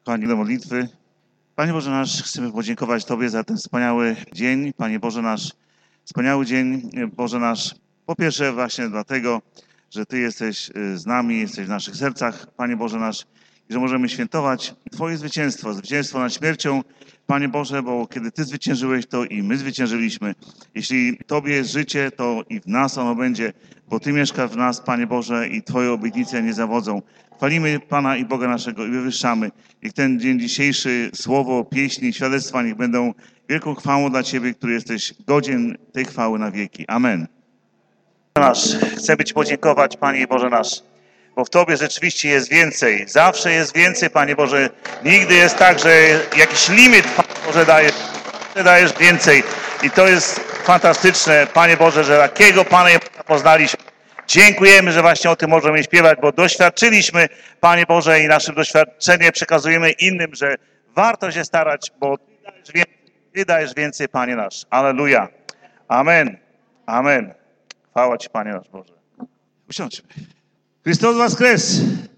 Kochani, do modlitwy. Panie Boże nasz, chcemy podziękować Tobie za ten wspaniały dzień. Panie Boże nasz, wspaniały dzień, Boże nasz. Po pierwsze właśnie dlatego, że Ty jesteś z nami, jesteś w naszych sercach, Panie Boże nasz, i że możemy świętować Twoje zwycięstwo, zwycięstwo nad śmiercią, Panie Boże, bo kiedy Ty zwyciężyłeś, to i my zwyciężyliśmy. Jeśli Tobie jest życie, to i w nas ono będzie, bo Ty mieszkasz w nas, Panie Boże, i Twoje obietnice nie zawodzą. Chwalimy Pana i Boga naszego i wywyższamy. Niech ten dzień dzisiejszy, słowo, pieśni, świadectwa, niech będą wielką chwałą dla Ciebie, który jesteś godzien tej chwały na wieki. Amen. Nasz, chcemy Ci podziękować, Panie Boże nasz, bo w Tobie rzeczywiście jest więcej. Zawsze jest więcej, Panie Boże. Nigdy jest tak, że jakiś limit, Panie Boże, dajesz więcej. I to jest fantastyczne, Panie Boże, że takiego Pana poznaliśmy. Dziękujemy, że właśnie o tym możemy śpiewać, bo doświadczyliśmy, Panie Boże, i naszym doświadczeniem przekazujemy innym, że warto się starać, bo Ty dajesz więcej, Panie nasz. Alleluja. Amen. Amen. Chwała Ci, Panie nasz Boże. Usiądźmy. Chrystus Woskres.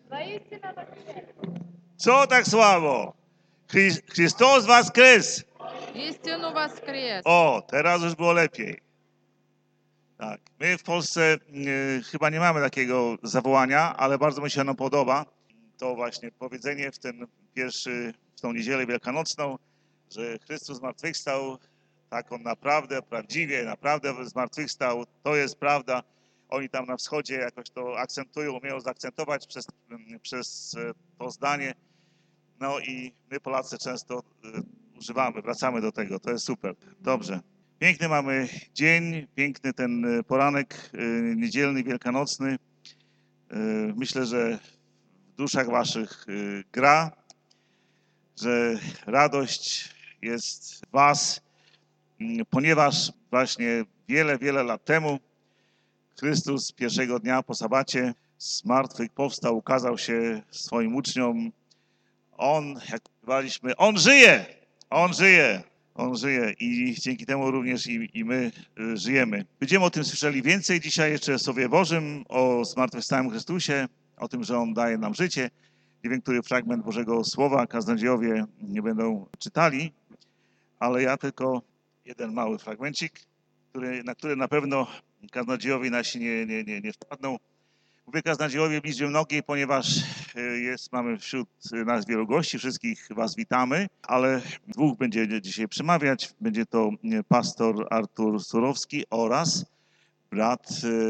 Co tak słabo? Chrystus Woskres. Истину воскрес! O, teraz już było lepiej. Tak, my w Polsce chyba nie mamy takiego zawołania, ale bardzo mi się ono podoba. To właśnie powiedzenie w tą niedzielę wielkanocną, że Chrystus zmartwychwstał, tak On naprawdę, prawdziwie, naprawdę zmartwychwstał, to jest prawda. Oni tam na wschodzie jakoś to akcentują, umieją zaakcentować przez to zdanie. No i my Polacy często używamy, wracamy do tego, to jest super. Dobrze. Piękny mamy dzień, piękny ten poranek niedzielny, wielkanocny. Myślę, że w duszach waszych gra, że radość jest w was, ponieważ właśnie wiele lat temu Chrystus pierwszego dnia po sabacie z martwych powstał, ukazał się swoim uczniom. On, jak mówiliśmy, On żyje! On żyje! On żyje i dzięki temu również i my żyjemy. Będziemy o tym słyszeli więcej dzisiaj jeszcze w Słowie Bożym, o zmartwychwstałym Chrystusie, o tym, że On daje nam życie. Nie wiem, który fragment Bożego Słowa kaznodziejowie nie będą czytali, ale ja tylko jeden mały fragmencik, na który na pewno kaznodziejowie nasi nie wpadną. Mówię kaznodziejowie w liczbie mnogiej, ponieważ mamy wśród nas wielu gości, wszystkich was witamy, ale dwóch będzie dzisiaj przemawiać. Będzie to pastor Artur Surowski oraz brat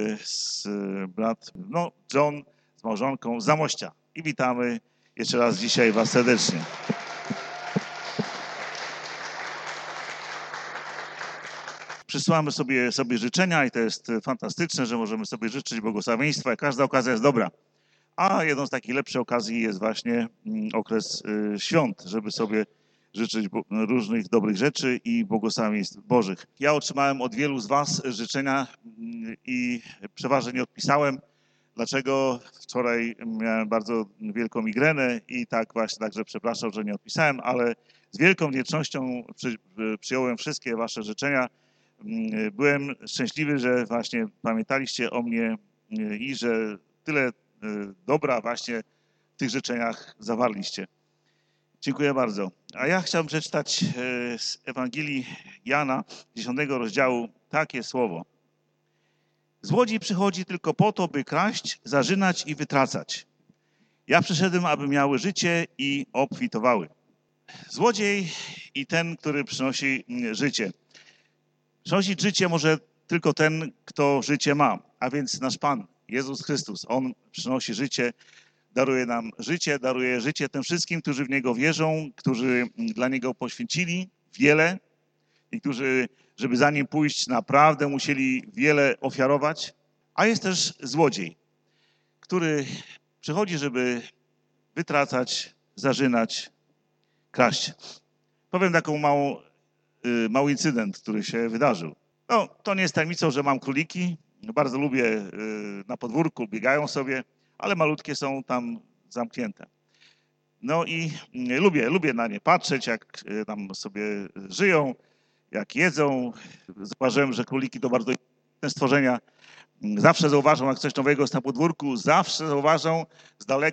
John z małżonką z Zamościa. I witamy jeszcze raz dzisiaj was serdecznie. Przysłamy sobie życzenia i to jest fantastyczne, że możemy sobie życzyć błogosławieństwa i każda okazja jest dobra. A jedną z takich lepszych okazji jest właśnie okres świąt, żeby sobie życzyć różnych dobrych rzeczy i błogosławieństw Bożych. Ja otrzymałem od wielu z was życzenia i przeważnie nie odpisałem. Dlaczego? Wczoraj miałem bardzo wielką migrenę i tak właśnie, także przepraszam, że nie odpisałem, ale z wielką wdzięcznością przyjąłem wszystkie wasze życzenia. Byłem szczęśliwy, że właśnie pamiętaliście o mnie i że tyle dobra właśnie w tych życzeniach zawarliście. Dziękuję bardzo. A ja chciałbym przeczytać z Ewangelii Jana, 10 rozdziału, takie słowo. Złodziej przychodzi tylko po to, by kraść, zarzynać i wytracać. Ja przyszedłem, aby miały życie i obfitowały. Złodziej i ten, który przynosi życie. Przynosić życie może tylko ten, kto życie ma, a więc nasz Pan, Jezus Chrystus. On przynosi życie, daruje nam życie, daruje życie tym wszystkim, którzy w Niego wierzą, którzy dla Niego poświęcili wiele i którzy, żeby za Nim pójść, naprawdę musieli wiele ofiarować. A jest też złodziej, który przychodzi, żeby wytracać, zarzynać, kraść. Powiem taką mały incydent, który się wydarzył. No, to nie jest tajemnicą, że mam króliki. Bardzo lubię, na podwórku biegają sobie, ale malutkie są tam zamknięte. No i lubię na nie patrzeć, jak tam sobie żyją, jak jedzą. Zauważyłem, że króliki to bardzo istotne stworzenia. Zawsze zauważą, jak coś nowego jest na podwórku, zawsze zauważą z daleka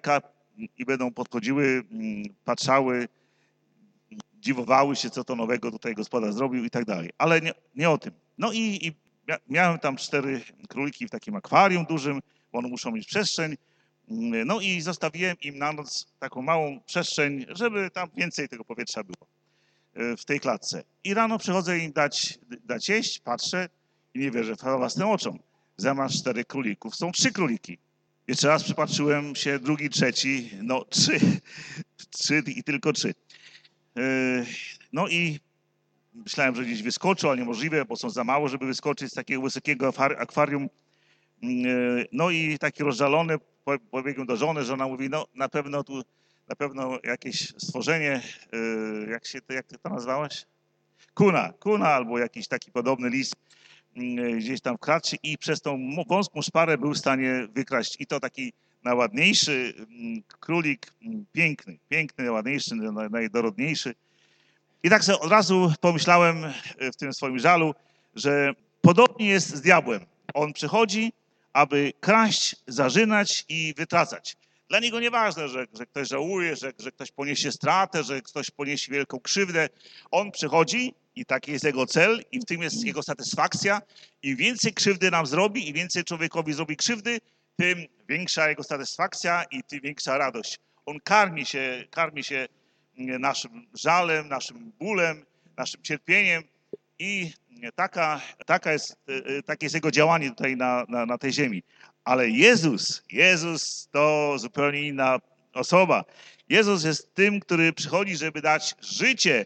i będą podchodziły, patrzały, dziwowały się, co to nowego tutaj gospodarz zrobił i tak dalej. Ale nie o tym. No i miałem tam 4 króliki w takim akwarium dużym, bo one muszą mieć przestrzeń. No i zostawiłem im na noc taką małą przestrzeń, żeby tam więcej tego powietrza było w tej klatce. I rano przychodzę im dać jeść, patrzę i nie wierzę własnym oczom. Zamiast 4 królików są 3 króliki. Jeszcze raz przypatrzyłem się, drugi, trzeci, no 3. 3 i tylko 3. No i myślałem, że gdzieś wyskoczą, ale niemożliwe, bo są za mało, żeby wyskoczyć z takiego wysokiego akwarium. No i taki rozżalony pobiegłem do żony, żona mówi, no na pewno jakieś stworzenie, jak ty to nazwałeś? Kuna albo jakiś taki podobny list gdzieś tam wkradł i przez tą wąską szparę był w stanie wykraść i to taki najładniejszy królik, piękny, najładniejszy, najdorodniejszy. I tak sobie od razu pomyślałem w tym swoim żalu, że podobnie jest z diabłem. On przychodzi, aby kraść, zarzynać i wytracać. Dla niego nieważne, że ktoś żałuje, że ktoś poniesie stratę, że ktoś poniesie wielką krzywdę. On przychodzi i taki jest jego cel i w tym jest jego satysfakcja. Im więcej krzywdy nam zrobi, im więcej człowiekowi zrobi krzywdy, tym większa jego satysfakcja i tym większa radość. On karmi się naszym żalem, naszym bólem, naszym cierpieniem i takie jest jego działanie tutaj na tej ziemi. Ale Jezus to zupełnie inna osoba. Jezus jest tym, który przychodzi, żeby dać życie,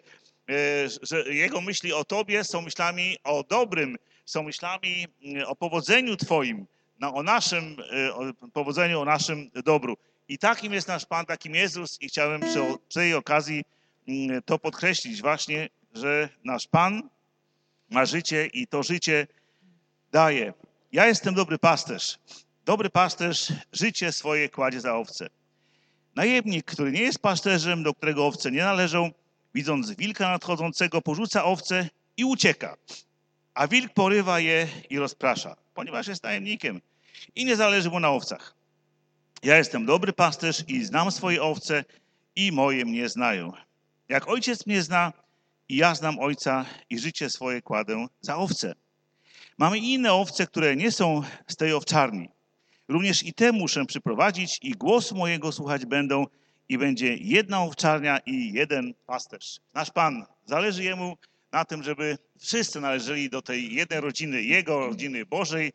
że jego myśli o tobie są myślami o dobrym, są myślami o powodzeniu twoim, o naszym powodzeniu, o naszym dobru. I takim jest nasz Pan, takim Jezus i chciałem przy tej okazji to podkreślić właśnie, że nasz Pan ma życie i to życie daje. Ja jestem dobry pasterz. Dobry pasterz życie swoje kładzie za owce. Najemnik, który nie jest pasterzem, do którego owce nie należą, widząc wilka nadchodzącego, porzuca owce i ucieka. A wilk porywa je i rozprasza, ponieważ jest najemnikiem i nie zależy mu na owcach. Ja jestem dobry pasterz i znam swoje owce i moje mnie znają. Jak ojciec mnie zna i ja znam ojca i życie swoje kładę za owce. Mamy inne owce, które nie są z tej owczarni. Również i te muszę przyprowadzić i głosu mojego słuchać będą i będzie jedna owczarnia i jeden pasterz. Nasz Pan, zależy Jemu na tym, żeby wszyscy należeli do tej jednej rodziny, Jego rodziny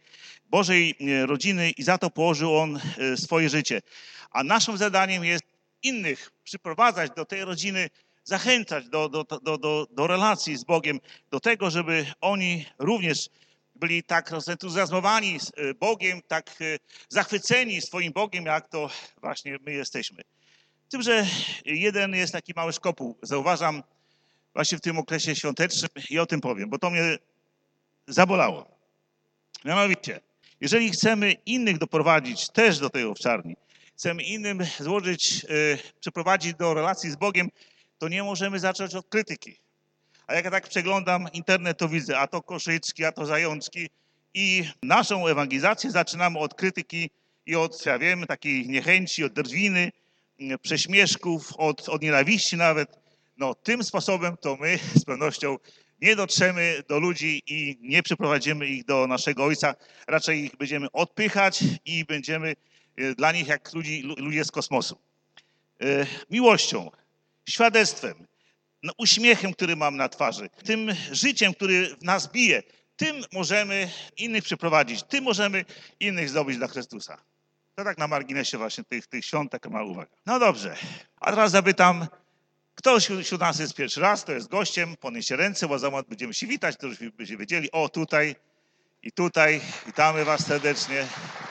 Bożej rodziny i za to położył On swoje życie. A naszym zadaniem jest innych przyprowadzać do tej rodziny, zachęcać do relacji z Bogiem, do tego, żeby oni również byli tak rozentuzjazmowani Bogiem, tak zachwyceni swoim Bogiem, jak to właśnie my jesteśmy. Z tym, że jeden jest taki mały szkopuł. Zauważam właśnie w tym okresie świątecznym i o tym powiem, bo to mnie zabolało. Mianowicie, jeżeli chcemy innych doprowadzić też do tej owczarni, chcemy innym przeprowadzić do relacji z Bogiem, to nie możemy zacząć od krytyki. A jak ja tak przeglądam internet, to widzę, a to koszyczki, a to zajączki. I naszą ewangelizację zaczynamy od krytyki i od, ja wiem, takiej niechęci, od drwiny, prześmieszków, od nienawiści nawet. No tym sposobem to my z pewnością nie dotrzemy do ludzi i nie przyprowadzimy ich do naszego Ojca. Raczej ich będziemy odpychać i będziemy dla nich jak ludzie z kosmosu. Miłością, świadectwem, uśmiechem, który mam na twarzy, tym życiem, który w nas bije, tym możemy innych przyprowadzić, tym możemy innych zdobyć dla Chrystusa. To tak na marginesie właśnie tych świąt, taka mała uwaga. No dobrze, a teraz zapytam, kto wśród nas jest pierwszy raz, to jest gościem, podnieście ręce, bo za moment będziemy się witać, to już byście wiedzieli. O, tutaj i tutaj, witamy was serdecznie.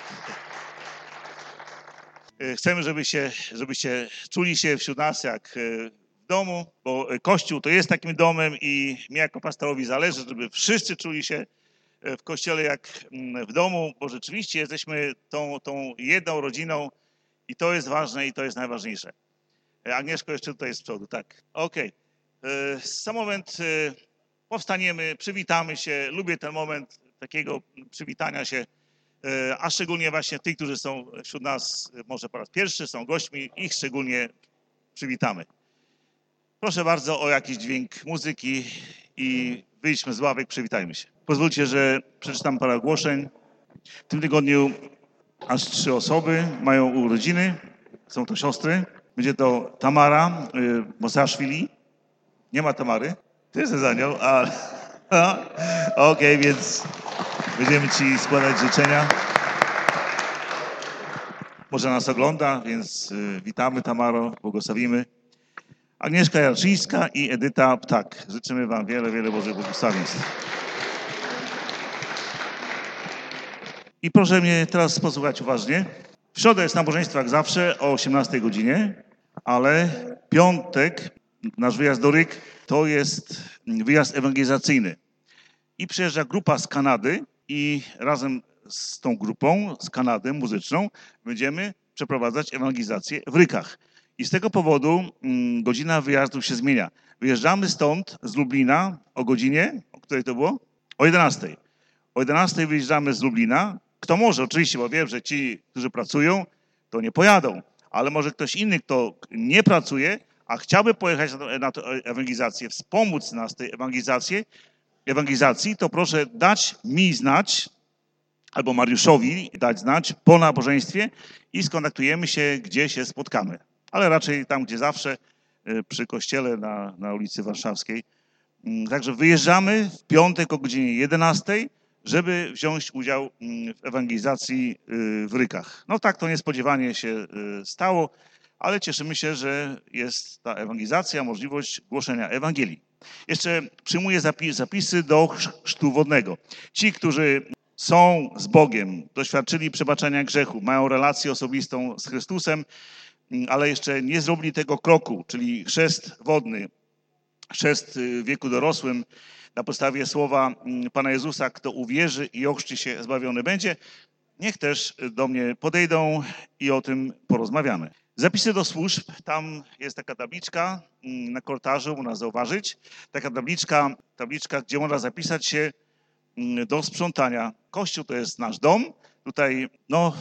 Chcemy, żebyście czuli się wśród nas jak w domu, bo Kościół to jest takim domem i mnie jako pastorowi zależy, żeby wszyscy czuli się w Kościele jak w domu, bo rzeczywiście jesteśmy tą jedną rodziną i to jest ważne i to jest najważniejsze. Agnieszko jeszcze tutaj jest z przodu, tak. Okej. Za moment powstaniemy, przywitamy się. Lubię ten moment takiego przywitania się a szczególnie właśnie tych, którzy są wśród nas może po raz pierwszy, są gośćmi, ich szczególnie przywitamy. Proszę bardzo o jakiś dźwięk muzyki i wyjdźmy z ławek, przywitajmy się. Pozwólcie, że przeczytam parę ogłoszeń. W tym tygodniu aż 3 osoby mają urodziny, są to siostry. Będzie to Tamara Mosaszwili. Nie ma Tamary? Ty jesteś za nią? Okej, więc będziemy ci składać życzenia. Może nas ogląda, więc witamy Tamaro, błogosławimy. Agnieszka Jarczyńska i Edyta Ptak. Życzymy wam wiele, wiele Bożych błogosławieństw. I proszę mnie teraz posłuchać uważnie. W środę jest nabożeństwo jak zawsze o 18 godzinie, ale piątek, nasz wyjazd do Ryk, to jest wyjazd ewangelizacyjny. I przyjeżdża grupa z Kanady i razem z tą grupą z Kanady muzyczną będziemy przeprowadzać ewangelizację w Rykach. I z tego powodu godzina wyjazdu się zmienia. Wyjeżdżamy stąd z Lublina o godzinie, o której to było? O 11. O 11 wyjeżdżamy z Lublina. Kto może, oczywiście, bo wiem, że ci, którzy pracują, to nie pojadą. Ale może ktoś inny, kto nie pracuje, a chciałby pojechać na tę ewangelizację, wspomóc nas w tej ewangelizacji, to proszę dać mi znać, albo Mariuszowi dać znać po nabożeństwie i skontaktujemy się, gdzie się spotkamy. Ale raczej tam, gdzie zawsze, przy kościele na ulicy Warszawskiej. Także wyjeżdżamy w piątek o godzinie 11, żeby wziąć udział w ewangelizacji w Rykach. No tak to niespodziewanie się stało, ale cieszymy się, że jest ta ewangelizacja, możliwość głoszenia Ewangelii. Jeszcze przyjmuję zapisy do chrztu wodnego. Ci, którzy są z Bogiem, doświadczyli przebaczenia grzechu, mają relację osobistą z Chrystusem, ale jeszcze nie zrobili tego kroku, czyli chrzest wodny, chrzest w wieku dorosłym, na podstawie słowa Pana Jezusa, kto uwierzy i ochrzci się, zbawiony będzie, niech też do mnie podejdą i o tym porozmawiamy. Zapisy do służb, tam jest taka tabliczka na korytarzu, można zauważyć. Taka tabliczka, gdzie można zapisać się do sprzątania. Kościół to jest nasz dom. Tutaj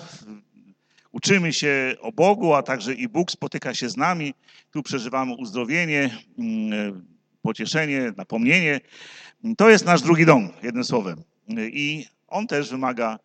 uczymy się o Bogu, a także i Bóg spotyka się z nami. Tu przeżywamy uzdrowienie, pocieszenie, napomnienie. To jest nasz drugi dom, jednym słowem. I on też wymaga,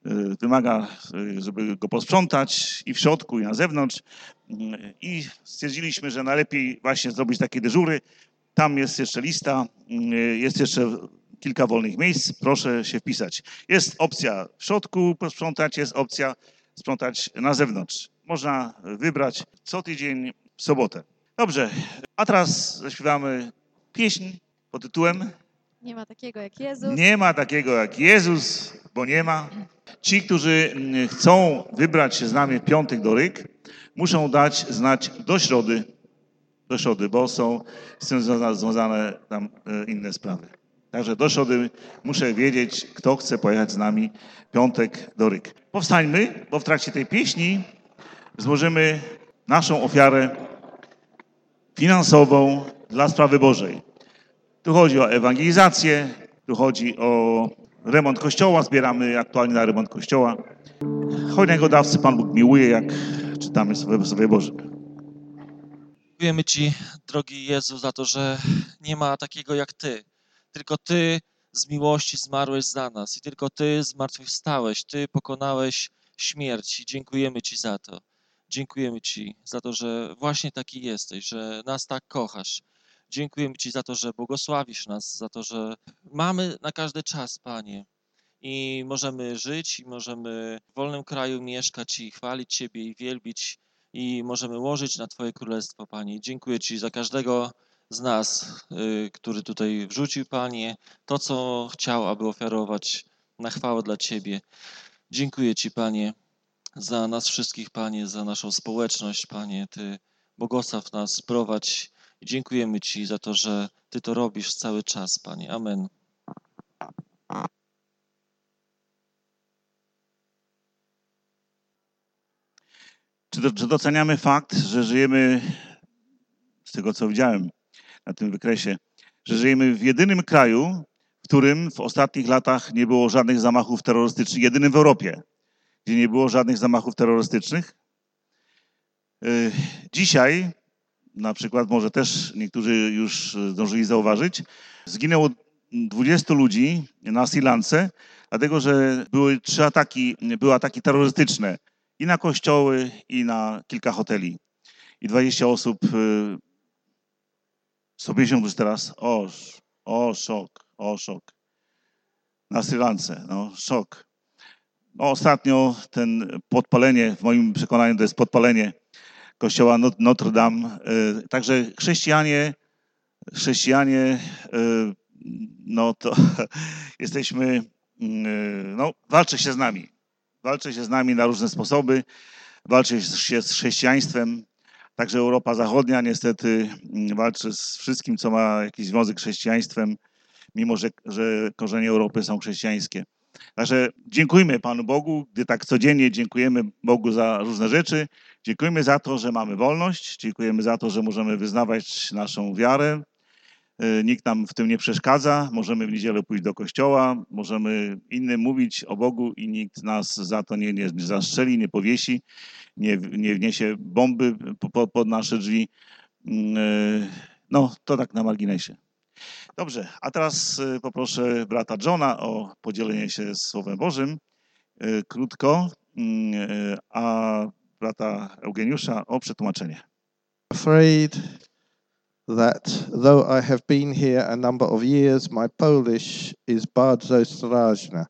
żeby go posprzątać i w środku, i na zewnątrz. I stwierdziliśmy, że najlepiej właśnie zrobić takie dyżury. Tam jest jeszcze lista, jest jeszcze kilka wolnych miejsc. Proszę się wpisać. Jest opcja w środku posprzątać, jest opcja sprzątać na zewnątrz. Można wybrać co tydzień w sobotę. Dobrze, a teraz zaśpiewamy pieśń pod tytułem Nie ma takiego jak Jezus. Nie ma takiego jak Jezus, bo nie ma. Ci, którzy chcą wybrać się z nami w piątek do Ryk, muszą dać znać do środy, bo są z tym związane tam inne sprawy. Także do środy muszę wiedzieć, kto chce pojechać z nami w piątek do Ryk. Powstańmy, bo w trakcie tej pieśni złożymy naszą ofiarę finansową dla sprawy Bożej. Tu chodzi o ewangelizację, tu chodzi o remont kościoła, zbieramy aktualnie na remont kościoła. Hojnego dawcy Pan Bóg miłuje, jak czytamy w Słowie Bożym. Dziękujemy Ci, drogi Jezu, za to, że nie ma takiego jak Ty. Tylko Ty z miłości zmarłeś za nas i tylko Ty zmartwychwstałeś, Ty pokonałeś śmierć i dziękujemy Ci za to. Dziękujemy Ci za to, że właśnie taki jesteś, że nas tak kochasz. Dziękujemy Ci za to, że błogosławisz nas, za to, że mamy na każdy czas, Panie. I możemy żyć, i możemy w wolnym kraju mieszkać i chwalić Ciebie i wielbić i możemy łożyć na Twoje królestwo, Panie. Dziękuję Ci za każdego z nas, który tutaj wrzucił, Panie, to, co chciał, aby ofiarować na chwałę dla Ciebie. Dziękuję Ci, Panie, za nas wszystkich, Panie, za naszą społeczność, Panie. Ty błogosław nas, prowadź. I dziękujemy Ci za to, że Ty to robisz cały czas, Panie. Amen. Czy doceniamy fakt, że żyjemy, z tego co widziałem na tym wykresie, że żyjemy w jedynym kraju w którym w ostatnich latach nie było żadnych zamachów terrorystycznych, jedynym w Europie, gdzie nie było żadnych zamachów terrorystycznych. Dzisiaj, na przykład, może też niektórzy już zdążyli zauważyć, zginęło 20 ludzi na Sri Lance, dlatego że były ataki terrorystyczne i na kościoły, i na kilka hoteli. I 20 osób, 150 już teraz, szok. Na Sri Lance, szok. Ostatnio podpalenie, w moim przekonaniu to jest podpalenie kościoła Notre Dame. Także chrześcijanie, to jesteśmy, walczy się z nami. Walczy się z nami na różne sposoby, walczy się z chrześcijaństwem. Także Europa Zachodnia niestety walczy z wszystkim, co ma jakiś związek z chrześcijaństwem, mimo że korzenie Europy są chrześcijańskie. Także dziękujmy Panu Bogu, gdy tak codziennie dziękujemy Bogu za różne rzeczy. Dziękujemy za to, że mamy wolność, dziękujemy za to, że możemy wyznawać naszą wiarę. Nikt nam w tym nie przeszkadza, możemy w niedzielę pójść do kościoła, możemy innym mówić o Bogu i nikt nas za to nie zastrzeli, nie powiesi, nie wniesie bomby pod nasze drzwi. To tak na marginesie. Dobrze, a teraz poproszę brata Johna o podzielenie się Słowem Bożym krótko, a brata Eugeniusza o przetłumaczenie. Afraid that though I have been here a number of years, my Polish is bardzo straszne.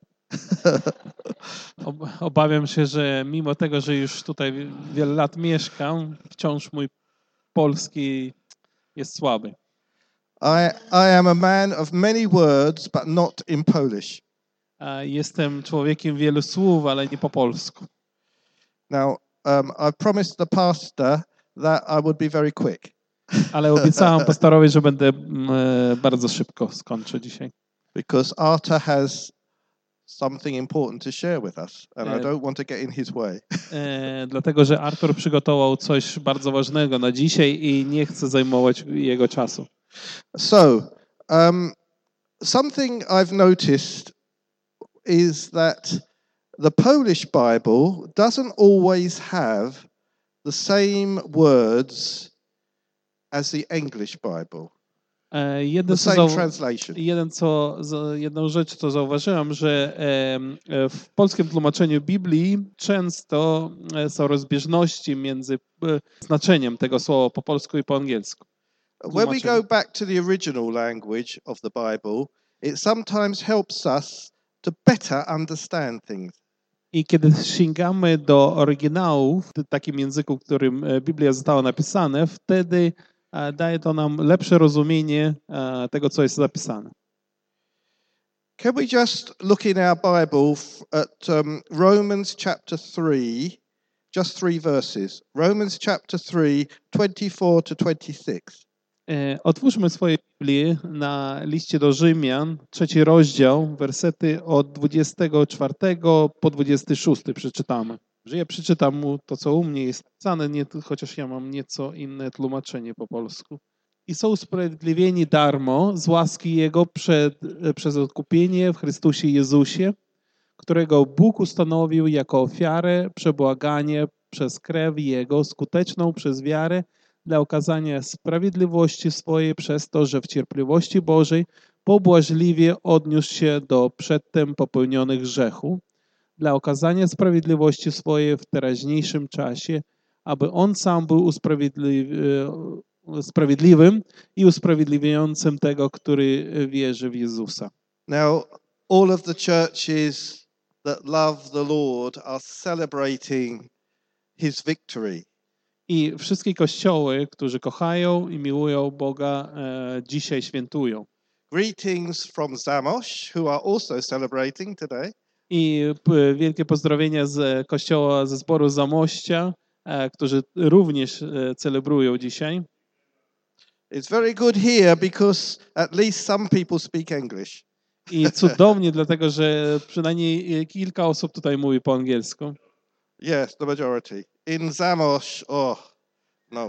Obawiam się, że mimo tego, że już tutaj wiele lat mieszkam, wciąż mój polski jest słaby. I am a man of many words, but not in Polish. Jestem człowiekiem wielu słów, ale nie po polsku. Now, I promised the pastor that I would be very quick. Ale obiecałem pastorowi, że będę bardzo szybko skończę dzisiaj. Because Arthur has something important to share with us, and I don't want to get in his way. Dlatego, że Artur przygotował coś bardzo ważnego na dzisiaj i nie chcę zajmować jego czasu. So, something I've noticed is that the Polish Bible doesn't always have the same words as the English Bible. Jedną rzecz, co zauważyłem, że w polskim tłumaczeniu Biblii często są rozbieżności między znaczeniem tego słowa po polsku i po angielsku. When we go back to the original language of the Bible, it sometimes helps us to better understand things. I kiedy sięgamy do oryginałów w takim języku, w którym Biblia została napisana, wtedy daje to nam lepsze rozumienie tego, co jest zapisane. Can we just look in our Bible at Romans chapter 3, just 3 verses. Romans chapter 3, 24 to 26. Otwórzmy swoje Biblię na liście do Rzymian, 3 rozdział, wersety od 24 po 26 przeczytamy. Że ja przeczytam mu to, co u mnie jest napisane, chociaż ja mam nieco inne tłumaczenie po polsku. I są usprawiedliwieni darmo z łaski Jego przez odkupienie w Chrystusie Jezusie, którego Bóg ustanowił jako ofiarę, przebłaganie przez krew Jego, skuteczną przez wiarę, dla okazania sprawiedliwości swojej przez to, że w cierpliwości Bożej pobłażliwie odniósł się do przedtem popełnionych grzechów, dla okazania sprawiedliwości swojej w teraźniejszym czasie, aby On sam był sprawiedliwym i usprawiedliwiającym tego, który wierzy w Jezusa. Now, all of the churches that love the Lord are celebrating His victory. I wszystkie kościoły, którzy kochają i miłują Boga, dzisiaj świętują. Greetings from Zamość, who are also celebrating today. I wielkie pozdrowienia z kościoła, ze zboru Zamościa, którzy również celebrują dzisiaj. It's very good here because at least some people speak English. I cudownie, dlatego że przynajmniej kilka osób tutaj mówi po angielsku. Yes, the majority. In Zamość, no.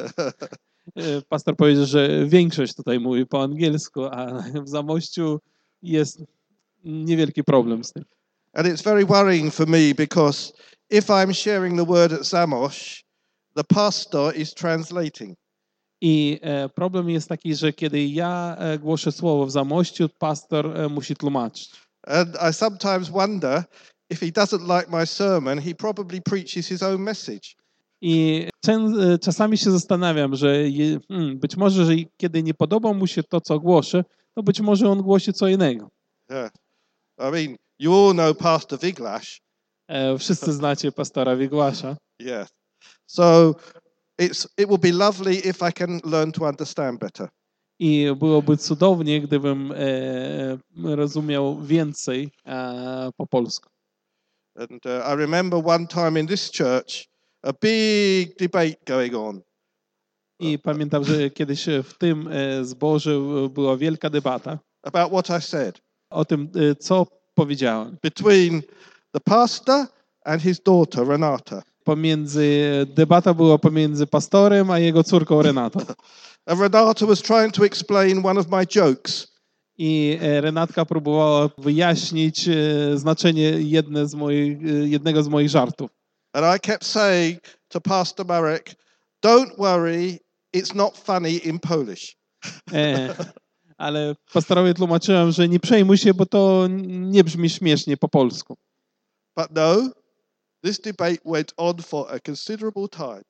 Pastor powiedział, że większość tutaj mówi po angielsku, a w Zamościu jest niewielki problem z tym. And it's very worrying for me because if I'm sharing the word at Zamość, the pastor is translating. I problem jest taki, że kiedy ja głoszę słowo w Zamościu, pastor musi tłumaczyć. And I sometimes wonder if he doesn't like my sermon, he probably preaches his own message. I czasami się zastanawiam, że być może, że kiedy nie podoba mu się to, co głoszę, to być może on głosi co innego. Yeah. I mean, you all know Pastor Wiglasz. Wszyscy znacie pastora Wigłasza. Yeah. So it will be lovely if I can learn to understand better. I byłoby cudownie, gdybym rozumiał więcej po polsku. And I remember one time in this church, a big debate going on. I pamiętam, że kiedyś w tym zborze była wielka debata About what I said. o tym, co powiedziałem. Between the pastor and his daughter, Renata. Debata była pomiędzy pastorem a jego córką Renatą. And Renata was trying to explain one of my jokes. I Renatka próbowała wyjaśnić znaczenie jednego z moich żartów. And I kept saying to Pastor Marek, don't worry, it's not funny in Polish. Ale pastorowi tłumaczyłem, że nie przejmuj się, bo to nie brzmi śmiesznie po polsku. But no, this debate went on for a considerable time.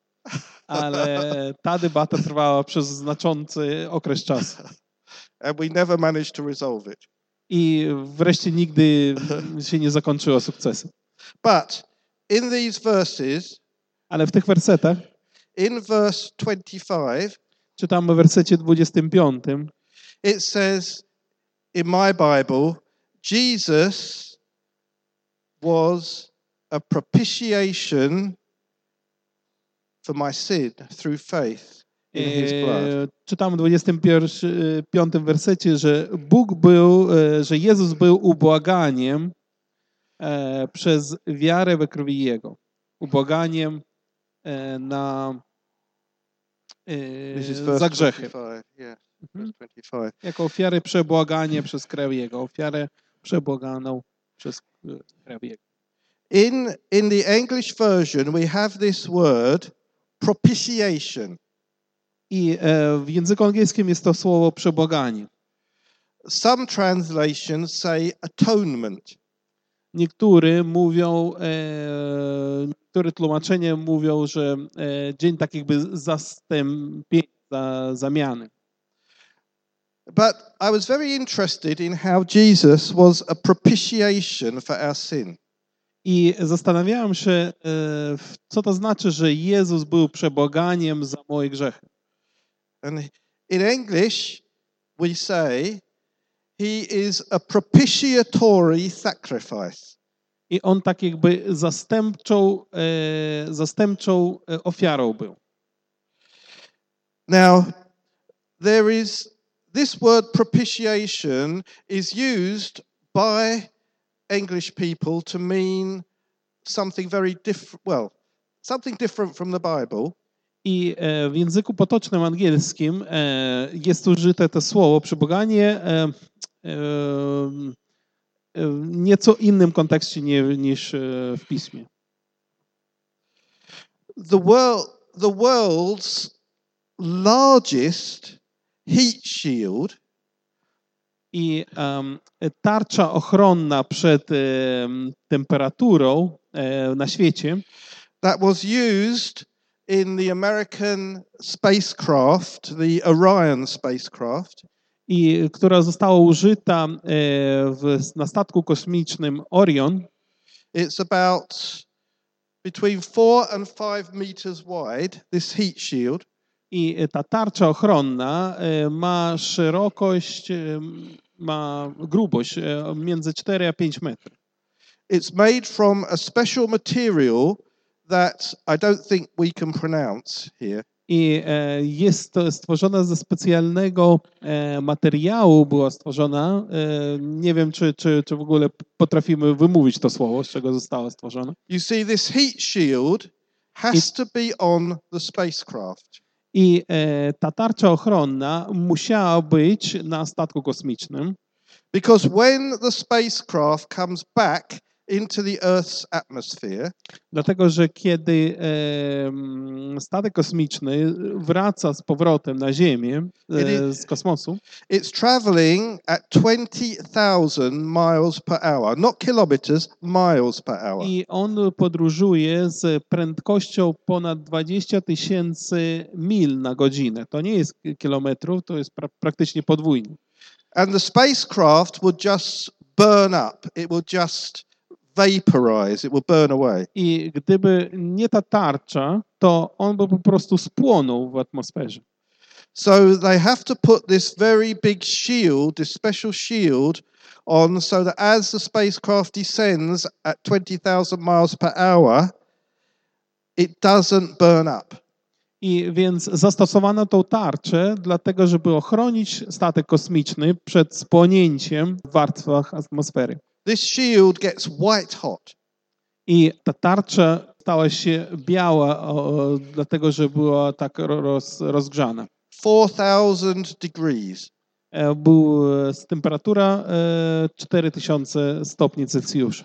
Ale ta debata trwała przez znaczący okres czasu. And we never managed to resolve it. I wreszcie nigdy się nie zakończyło sukcesem. But in these verses, Ale w tych wersetach, in verse 25, czytamy w wersecie 25, it says in my Bible, Jesus was a propitiation for my sin through faith in his blood. czytamy w 25 wersecie, że Jezus był ubłaganiem przez wiarę we krwi Jego. Ubłaganiem za grzechy. 25, yeah, verse 25. Jako ofiarę przebłaganie przez krew Jego. Ofiarę przebłaganą przez krew Jego. In the English version, we have this word propitiation. I w języku angielskim jest to słowo przebłaganie. Some translations say atonement. Niektóre tłumaczenia mówią, że dzień tak jakby zastąpienia, zamiany. But I was very interested in how Jesus was a propitiation for our sin. I zastanawiałem się, co to znaczy, że Jezus był przebłaganiem za moje grzechy. And in English, we say he is a propitiatory sacrifice. I on tak jakby zastępczą ofiarą był. Now, this word propitiation is used by English people to mean something very different, something different from the Bible. I w języku potocznym angielskim jest użyte to słowo przebłaganie w nieco innym kontekście niż w piśmie. The world's largest heat shield I tarcza ochronna przed temperaturą na świecie that was used in the American spacecraft, the Orion spacecraft, i która została użyta na statku kosmicznym Orion. it's about between 4 and 5 meters wide, this heat shield. I ta tarcza ochronna ma szerokość, ma grubość między 4 a 5 metrów. It's made from a special material that I don't think we can pronounce here. I jest to stworzona ze specjalnego materiału, była stworzona. Nie wiem, czy w ogóle potrafimy wymówić to słowo, z czego została stworzona. You see, this heat shield has to be on the spacecraft. I ta tarcza ochronna musiała być na statku kosmicznym. Because when the spacecraft comes back into the Earth's atmosphere, Dlatego, że kiedy statek kosmiczny wraca z powrotem na Ziemię z kosmosu, it's traveling at 20,000 miles per hour, not kilometers, miles per hour. i on podróżuje z prędkością ponad 20 000 mil na godzinę. To nie jest kilometrów, to jest praktycznie podwójnie. And the spacecraft would just burn up. It would just vaporize. It would burn away. I gdyby nie ta tarcza, to on by po prostu spłonął w atmosferze. So they have to put this very big shield, this special shield, on so that as the spacecraft descends at 20,000 miles per hour, it doesn't burn up. I więc zastosowano tą tarczę dlatego, żeby ochronić statek kosmiczny przed spłonięciem w warstwach atmosfery. This shield gets white hot. I ta tarcza stała się biała, dlatego że była tak rozgrzana. 4,000 degrees. Była temperatura 4000 stopni Celsjusza.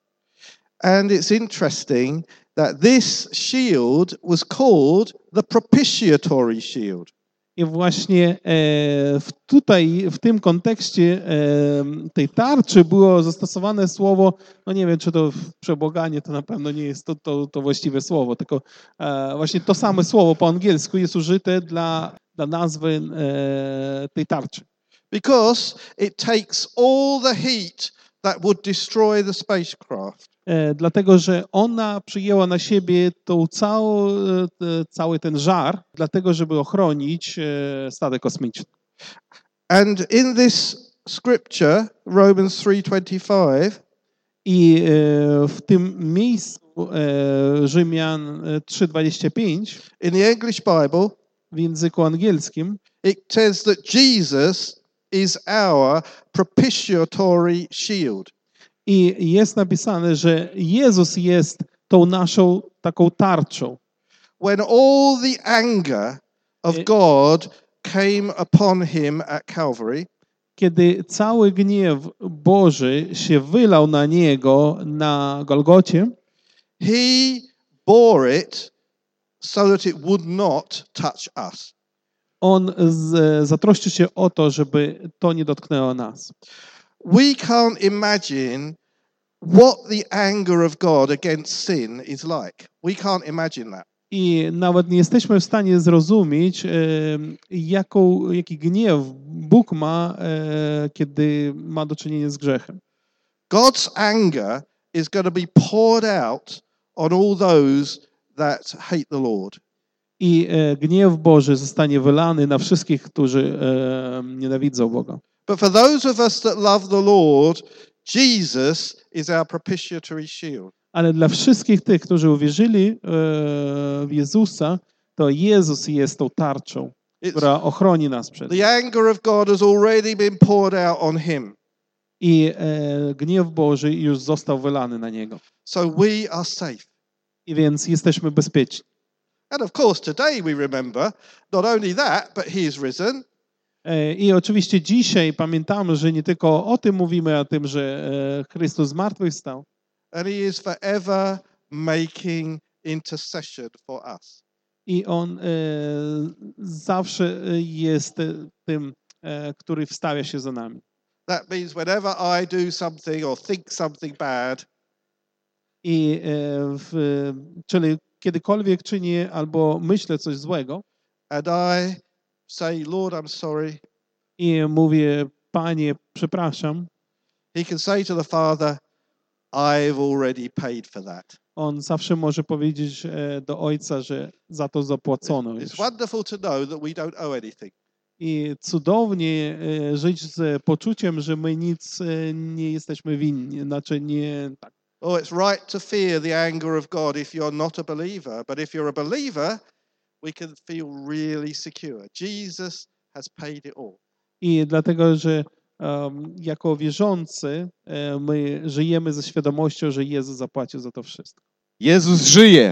And it's interesting that this shield was called the propitiatory shield. I właśnie tutaj, w tym kontekście tej tarczy było zastosowane słowo, no nie wiem, czy to przebłaganie to na pewno nie jest to właściwe słowo, tylko właśnie to same słowo po angielsku jest użyte dla nazwy tej tarczy. Because it takes all the heat that would destroy the spacecraft. Dlatego, że ona przyjęła na siebie tą cały ten żar, dlatego, żeby ochronić statek kosmiczny. And in this scripture, Romans 3:25, I w tym miejscu Rzymian 3:25 in the English Bible, w języku angielskim it says that Jesus is our propitiatory shield. i jest napisane, że Jezus jest tą naszą taką tarczą. When all the anger of God came upon him at Calvary, Kiedy cały gniew Boży się wylał na niego na Golgocie, he bore it so that it would not touch us. on zatroszczył się o to, żeby to nie dotknęło nas. We can't imagine what the anger of God against sin is like. We can't imagine that. I nawet nie jesteśmy w stanie zrozumieć, jaki gniew Bóg ma, kiedy ma do czynienia z grzechem. God's anger is going to be poured out on all those that hate the Lord. I gniew Boży zostanie wylany na wszystkich, którzy nienawidzą Boga. But for those of us that love the Lord, Jesus is our propitiatory shield. Ale dla wszystkich tych, którzy uwierzyli w Jezusa, to Jezus jest tą tarczą, która ochroni nas przed The anger of God has already been poured out on him. I gniew Boży już został wylany na niego. So we are safe. I więc jesteśmy bezpieczni. And of course, today we remember not only that, but he is risen. I oczywiście dzisiaj pamiętamy, że nie tylko o tym mówimy, a tym, że Chrystus zmartwychwstał. And he is forever making intercession for us. I on zawsze jest tym, który wstawia się za nami. That means whenever I do something or think something bad, I czyli kiedykolwiek czynię albo myślę coś złego and I say, Lord, I'm sorry, i mówię, Panie, przepraszam, he can say to the Father, I've already paid for that. on zawsze może powiedzieć do Ojca, że za to zapłacono It's już. wonderful to know that we don't owe anything. I cudownie żyć z poczuciem, że my nic nie jesteśmy winni. Znaczy nie tak. Oh, it's right to fear the anger of God if you're not a believer. But if you're a believer, we can feel really secure. Jesus has paid it all. I dlatego, że jako wierzący my żyjemy ze świadomością, że Jezus zapłacił za to wszystko. Jezus żyje.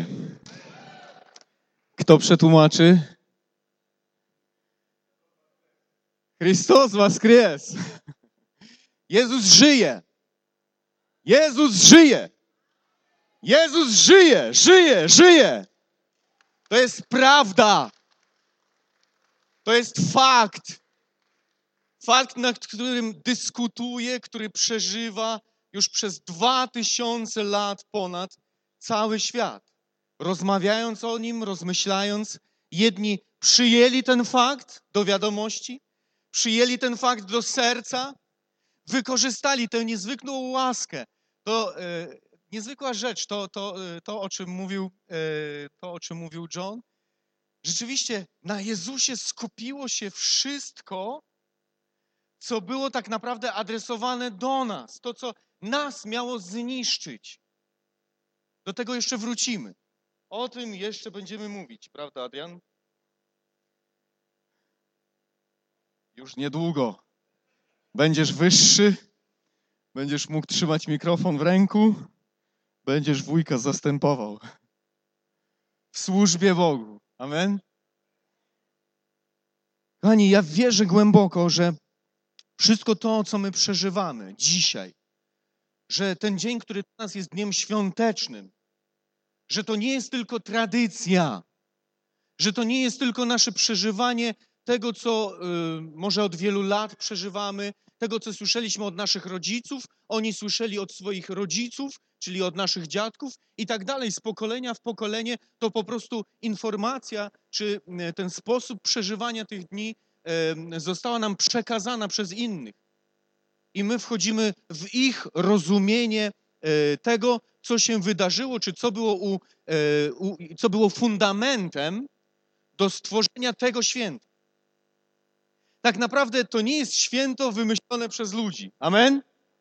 Kto przetłumaczy? Chrystus воскрес! Jezus żyje! Jezus żyje! Jezus żyje! Żyje! Żyje! To jest prawda! To jest fakt! Fakt, nad którym dyskutuje, który przeżywa już przez 2000 lat ponad cały świat. Rozmawiając o nim, rozmyślając, jedni przyjęli ten fakt do wiadomości, przyjęli ten fakt do serca, wykorzystali tę niezwykłą łaskę. To niezwykła rzecz, o czym mówił John. Rzeczywiście na Jezusie skupiło się wszystko, co było tak naprawdę adresowane do nas, to, co nas miało zniszczyć. Do tego jeszcze wrócimy. O tym jeszcze będziemy mówić, prawda, Adrian? Już niedługo. Będziesz wyższy, będziesz mógł trzymać mikrofon w ręku, będziesz wujka zastępował w służbie Bogu. Amen? Kochani, ja wierzę głęboko, że wszystko to, co my przeżywamy dzisiaj, że ten dzień, który dla nas jest dniem świątecznym, że to nie jest tylko tradycja, że to nie jest tylko nasze przeżywanie tego, co może od wielu lat przeżywamy, tego, co słyszeliśmy od naszych rodziców, oni słyszeli od swoich rodziców, czyli od naszych dziadków i tak dalej, z pokolenia w pokolenie, to po prostu informacja, czy ten sposób przeżywania tych dni została nam przekazana przez innych. I my wchodzimy w ich rozumienie tego, co się wydarzyło, czy co było fundamentem do stworzenia tego święta. Tak naprawdę to nie jest święto wymyślone przez ludzi. Amen?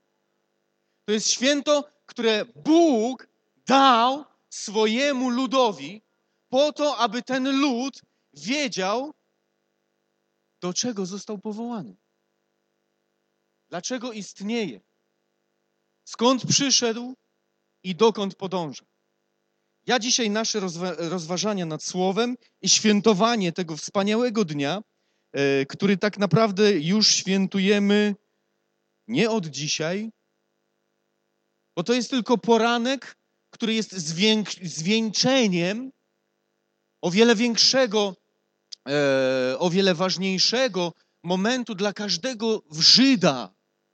To jest święto, które Bóg dał swojemu ludowi po to, aby ten lud wiedział, do czego został powołany. Dlaczego istnieje? Skąd przyszedł i dokąd podąża? Ja dzisiaj nasze rozważania nad Słowem i świętowanie tego wspaniałego dnia, który tak naprawdę już świętujemy nie od dzisiaj, bo to jest tylko poranek, który jest zwieńczeniem o wiele większego, o wiele ważniejszego momentu dla każdego Żyda.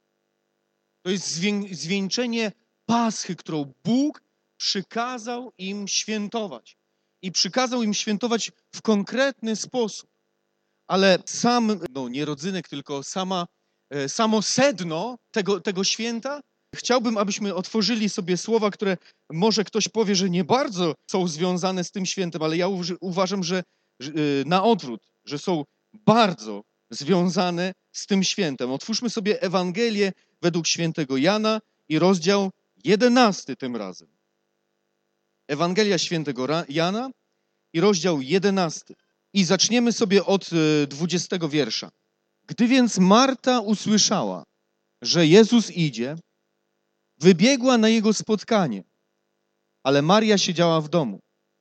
To jest zwieńczenie Paschy, którą Bóg przykazał im świętować. I przykazał im świętować w konkretny sposób. Ale nie rodzynek, tylko samo sedno tego święta, chciałbym, abyśmy otworzyli sobie słowa, które może ktoś powie, że nie bardzo są związane z tym świętem, ale ja uważam, że na odwrót, że są bardzo związane z tym świętem. Otwórzmy sobie Ewangelię według świętego Jana i rozdział 11 tym razem. Ewangelia świętego Jana i rozdział 11. I zaczniemy sobie od 20 wiersza. Gdy więc Marta usłyszała, że Jezus idzie, wybiegła na jego spotkanie, ale Maria siedziała w domu.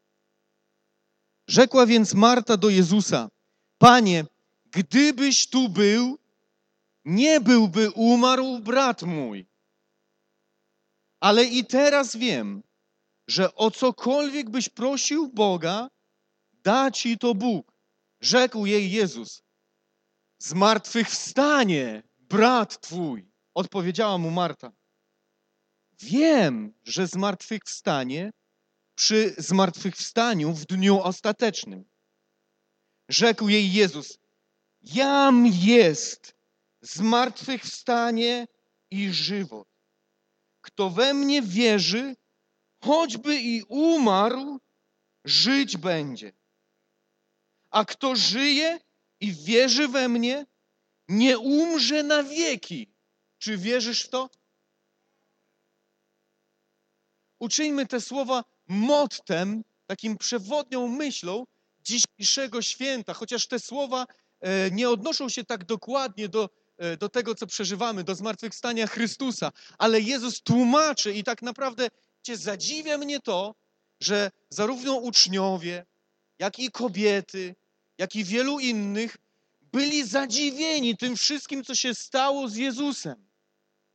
Rzekła więc Marta do Jezusa: Panie, gdybyś tu był, nie byłby umarł brat mój. Ale i teraz wiem, że o cokolwiek byś prosił Boga, da ci to Bóg. Rzekł jej Jezus: zmartwychwstanie brat twój. Odpowiedziała mu Marta: wiem, że zmartwychwstanie przy zmartwychwstaniu w dniu ostatecznym. Rzekł jej Jezus: jam jest zmartwychwstanie i żywot. Kto we mnie wierzy, choćby i umarł, żyć będzie. A kto żyje i wierzy we mnie, nie umrze na wieki. Czy wierzysz w to? Uczyńmy te słowa mottem, takim przewodnią myślą dzisiejszego święta, chociaż te słowa nie odnoszą się tak dokładnie do tego, co przeżywamy, do zmartwychwstania Chrystusa, ale Jezus tłumaczy i tak naprawdę zadziwia mnie to, że zarówno uczniowie, jak i kobiety, jak i wielu innych byli zadziwieni tym wszystkim, co się stało z Jezusem.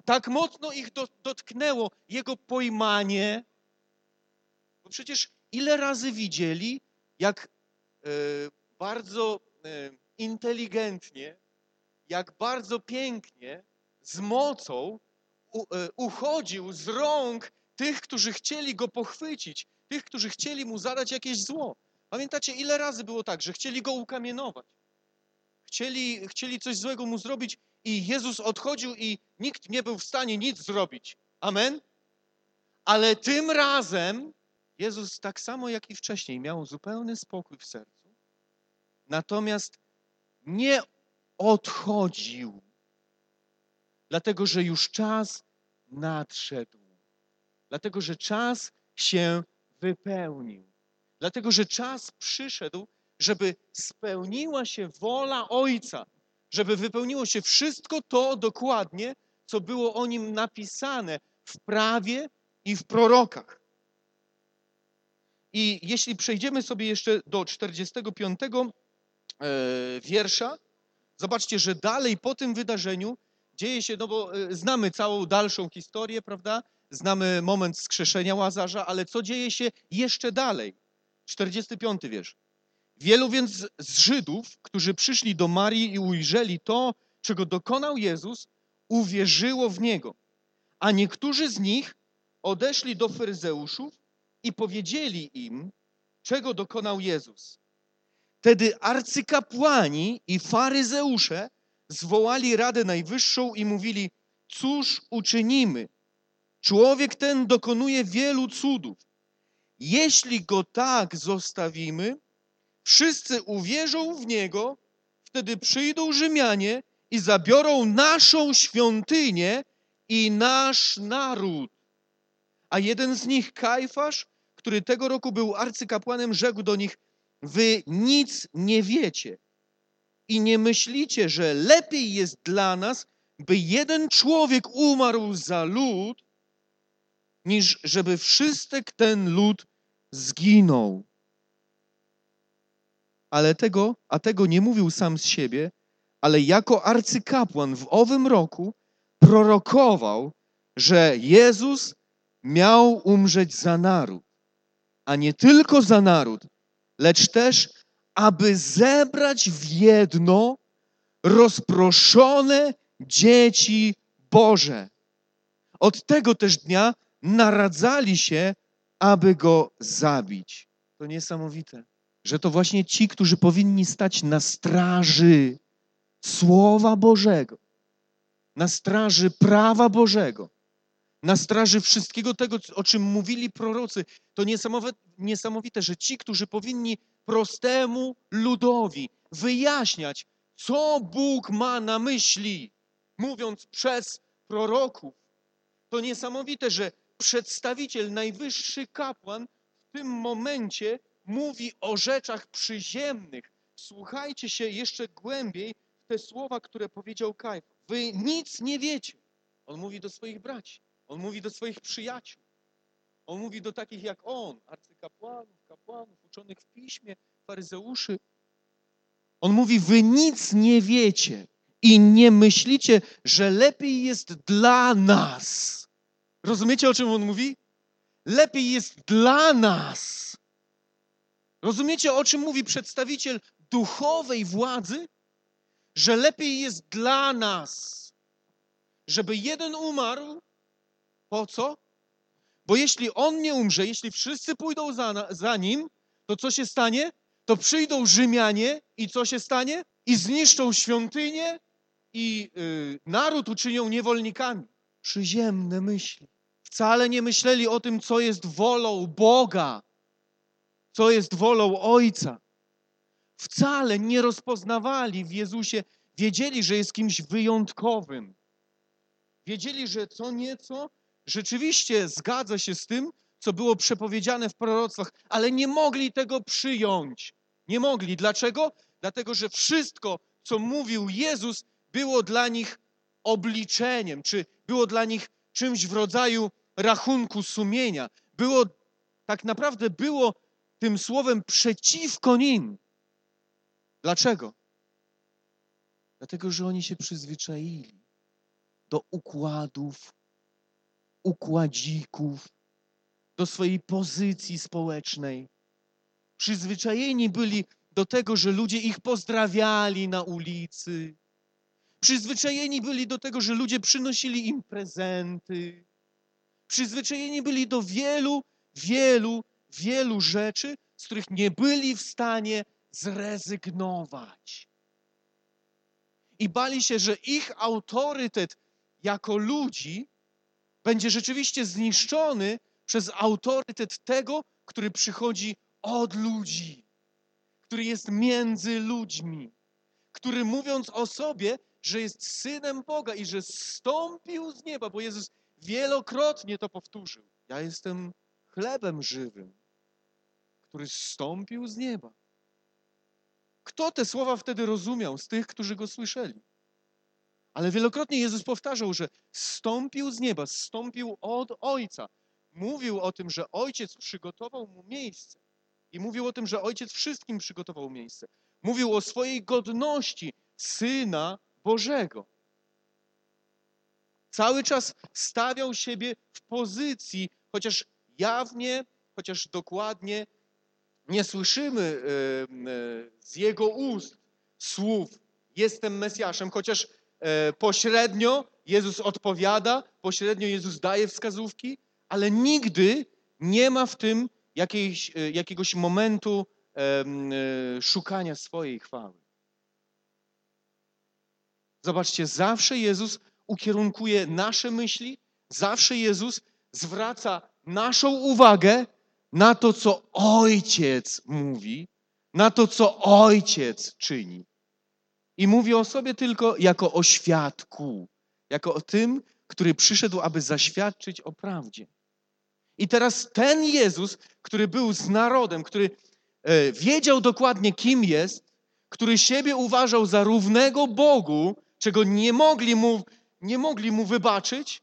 tak mocno ich dotknęło jego pojmanie, bo przecież ile razy widzieli, jak bardzo inteligentnie, jak bardzo pięknie, z mocą uchodził z rąk tych, którzy chcieli go pochwycić, tych, którzy chcieli mu zadać jakieś zło. Pamiętacie, ile razy było tak, że chcieli go ukamienować, chcieli coś złego mu zrobić i Jezus odchodził i nikt nie był w stanie nic zrobić. Amen? Ale tym razem Jezus tak samo jak i wcześniej miał zupełny spokój w sercu, natomiast nie odchodził, dlatego że już czas nadszedł, dlatego że czas się wypełnił, dlatego że czas przyszedł, żeby spełniła się wola Ojca, żeby wypełniło się wszystko to dokładnie, co było o Nim napisane w prawie i w prorokach. I jeśli przejdziemy sobie jeszcze do 45 wiersza, zobaczcie, że dalej po tym wydarzeniu dzieje się, no bo znamy całą dalszą historię, prawda? Znamy moment wskrzeszenia Łazarza, ale co dzieje się jeszcze dalej? 45 wiersz. Wielu więc z Żydów, którzy przyszli do Marii i ujrzeli to, czego dokonał Jezus, uwierzyło w Niego. A niektórzy z nich odeszli do faryzeuszów i powiedzieli im, czego dokonał Jezus. Wtedy arcykapłani i faryzeusze zwołali Radę Najwyższą i mówili, cóż uczynimy? Człowiek ten dokonuje wielu cudów. Jeśli go tak zostawimy, wszyscy uwierzą w Niego, wtedy przyjdą Rzymianie i zabiorą naszą świątynię i nasz naród. A jeden z nich, Kajfasz, który tego roku był arcykapłanem, rzekł do nich, wy nic nie wiecie i nie myślicie, że lepiej jest dla nas, by jeden człowiek umarł za lud, niż żeby wszystek ten lud zginął. Ale tego nie mówił sam z siebie, ale jako arcykapłan w owym roku prorokował, że Jezus miał umrzeć za naród, a nie tylko za naród, lecz też, aby zebrać w jedno rozproszone dzieci Boże. Od tego też dnia naradzali się, aby go zabić. To niesamowite, że to właśnie ci, którzy powinni stać na straży Słowa Bożego, na straży prawa Bożego, na straży wszystkiego tego, o czym mówili prorocy. To niesamowite, że ci, którzy powinni prostemu ludowi wyjaśniać, co Bóg ma na myśli, mówiąc przez proroków, to niesamowite, że przedstawiciel, najwyższy kapłan w tym momencie mówi o rzeczach przyziemnych. Słuchajcie się jeszcze głębiej w te słowa, które powiedział Kajfa. Wy nic nie wiecie. On mówi do swoich braci. On mówi do swoich przyjaciół. On mówi do takich jak on, arcykapłanów, kapłanów, uczonych w piśmie, faryzeuszy. On mówi, wy nic nie wiecie i nie myślicie, że lepiej jest dla nas. Rozumiecie, o czym on mówi? Lepiej jest dla nas. Rozumiecie, o czym mówi przedstawiciel duchowej władzy? Że lepiej jest dla nas, żeby jeden umarł. Po co? Bo jeśli on nie umrze, jeśli wszyscy pójdą za nim, to co się stanie? To przyjdą Rzymianie i co się stanie? I zniszczą świątynię i naród uczynią niewolnikami. Przyziemne myśli. Wcale nie myśleli o tym, co jest wolą Boga, co jest wolą Ojca. Wcale nie rozpoznawali w Jezusie, wiedzieli, że jest kimś wyjątkowym. Wiedzieli, że co nieco rzeczywiście zgadza się z tym, co było przepowiedziane w proroctwach, ale nie mogli tego przyjąć. Nie mogli. Dlaczego? Dlatego, że wszystko, co mówił Jezus, było dla nich obliczeniem, czy było dla nich czymś w rodzaju rachunku sumienia. Tak naprawdę było tym słowem przeciwko nim. Dlaczego? Dlatego, że oni się przyzwyczaili. do układów, układzików, do swojej pozycji społecznej. Przyzwyczajeni byli do tego, że ludzie ich pozdrawiali na ulicy. Przyzwyczajeni byli do tego, że ludzie przynosili im prezenty. Przyzwyczajeni byli do wielu rzeczy, z których nie byli w stanie zrezygnować. I bali się, że ich autorytet jako ludzi będzie rzeczywiście zniszczony przez autorytet tego, który przychodzi od ludzi, który jest między ludźmi, który mówiąc o sobie, że jest Synem Boga i że zstąpił z nieba, bo Jezus wielokrotnie to powtórzył. Ja jestem chlebem żywym, który zstąpił z nieba. Kto te słowa wtedy rozumiał z tych, którzy go słyszeli? Ale wielokrotnie Jezus powtarzał, że zstąpił z nieba, zstąpił od Ojca. Mówił o tym, że Ojciec przygotował mu miejsce. I mówił o tym, że Ojciec wszystkim przygotował miejsce. Mówił o swojej godności Syna Bożego. Cały czas stawiał siebie w pozycji, chociaż jawnie, chociaż dokładnie nie słyszymy z Jego ust słów jestem Mesjaszem, chociaż pośrednio Jezus odpowiada, pośrednio Jezus daje wskazówki, ale nigdy nie ma w tym jakiegoś momentu szukania swojej chwały. Zobaczcie, zawsze Jezus ukierunkuje nasze myśli, zawsze Jezus zwraca naszą uwagę na to, co Ojciec mówi, na to, co Ojciec czyni. I mówi o sobie tylko jako o świadku, jako o tym, który przyszedł, aby zaświadczyć o prawdzie. I teraz ten Jezus, który był z narodem, który wiedział dokładnie, kim jest, który siebie uważał za równego Bogu, czego nie mogli mu wybaczyć,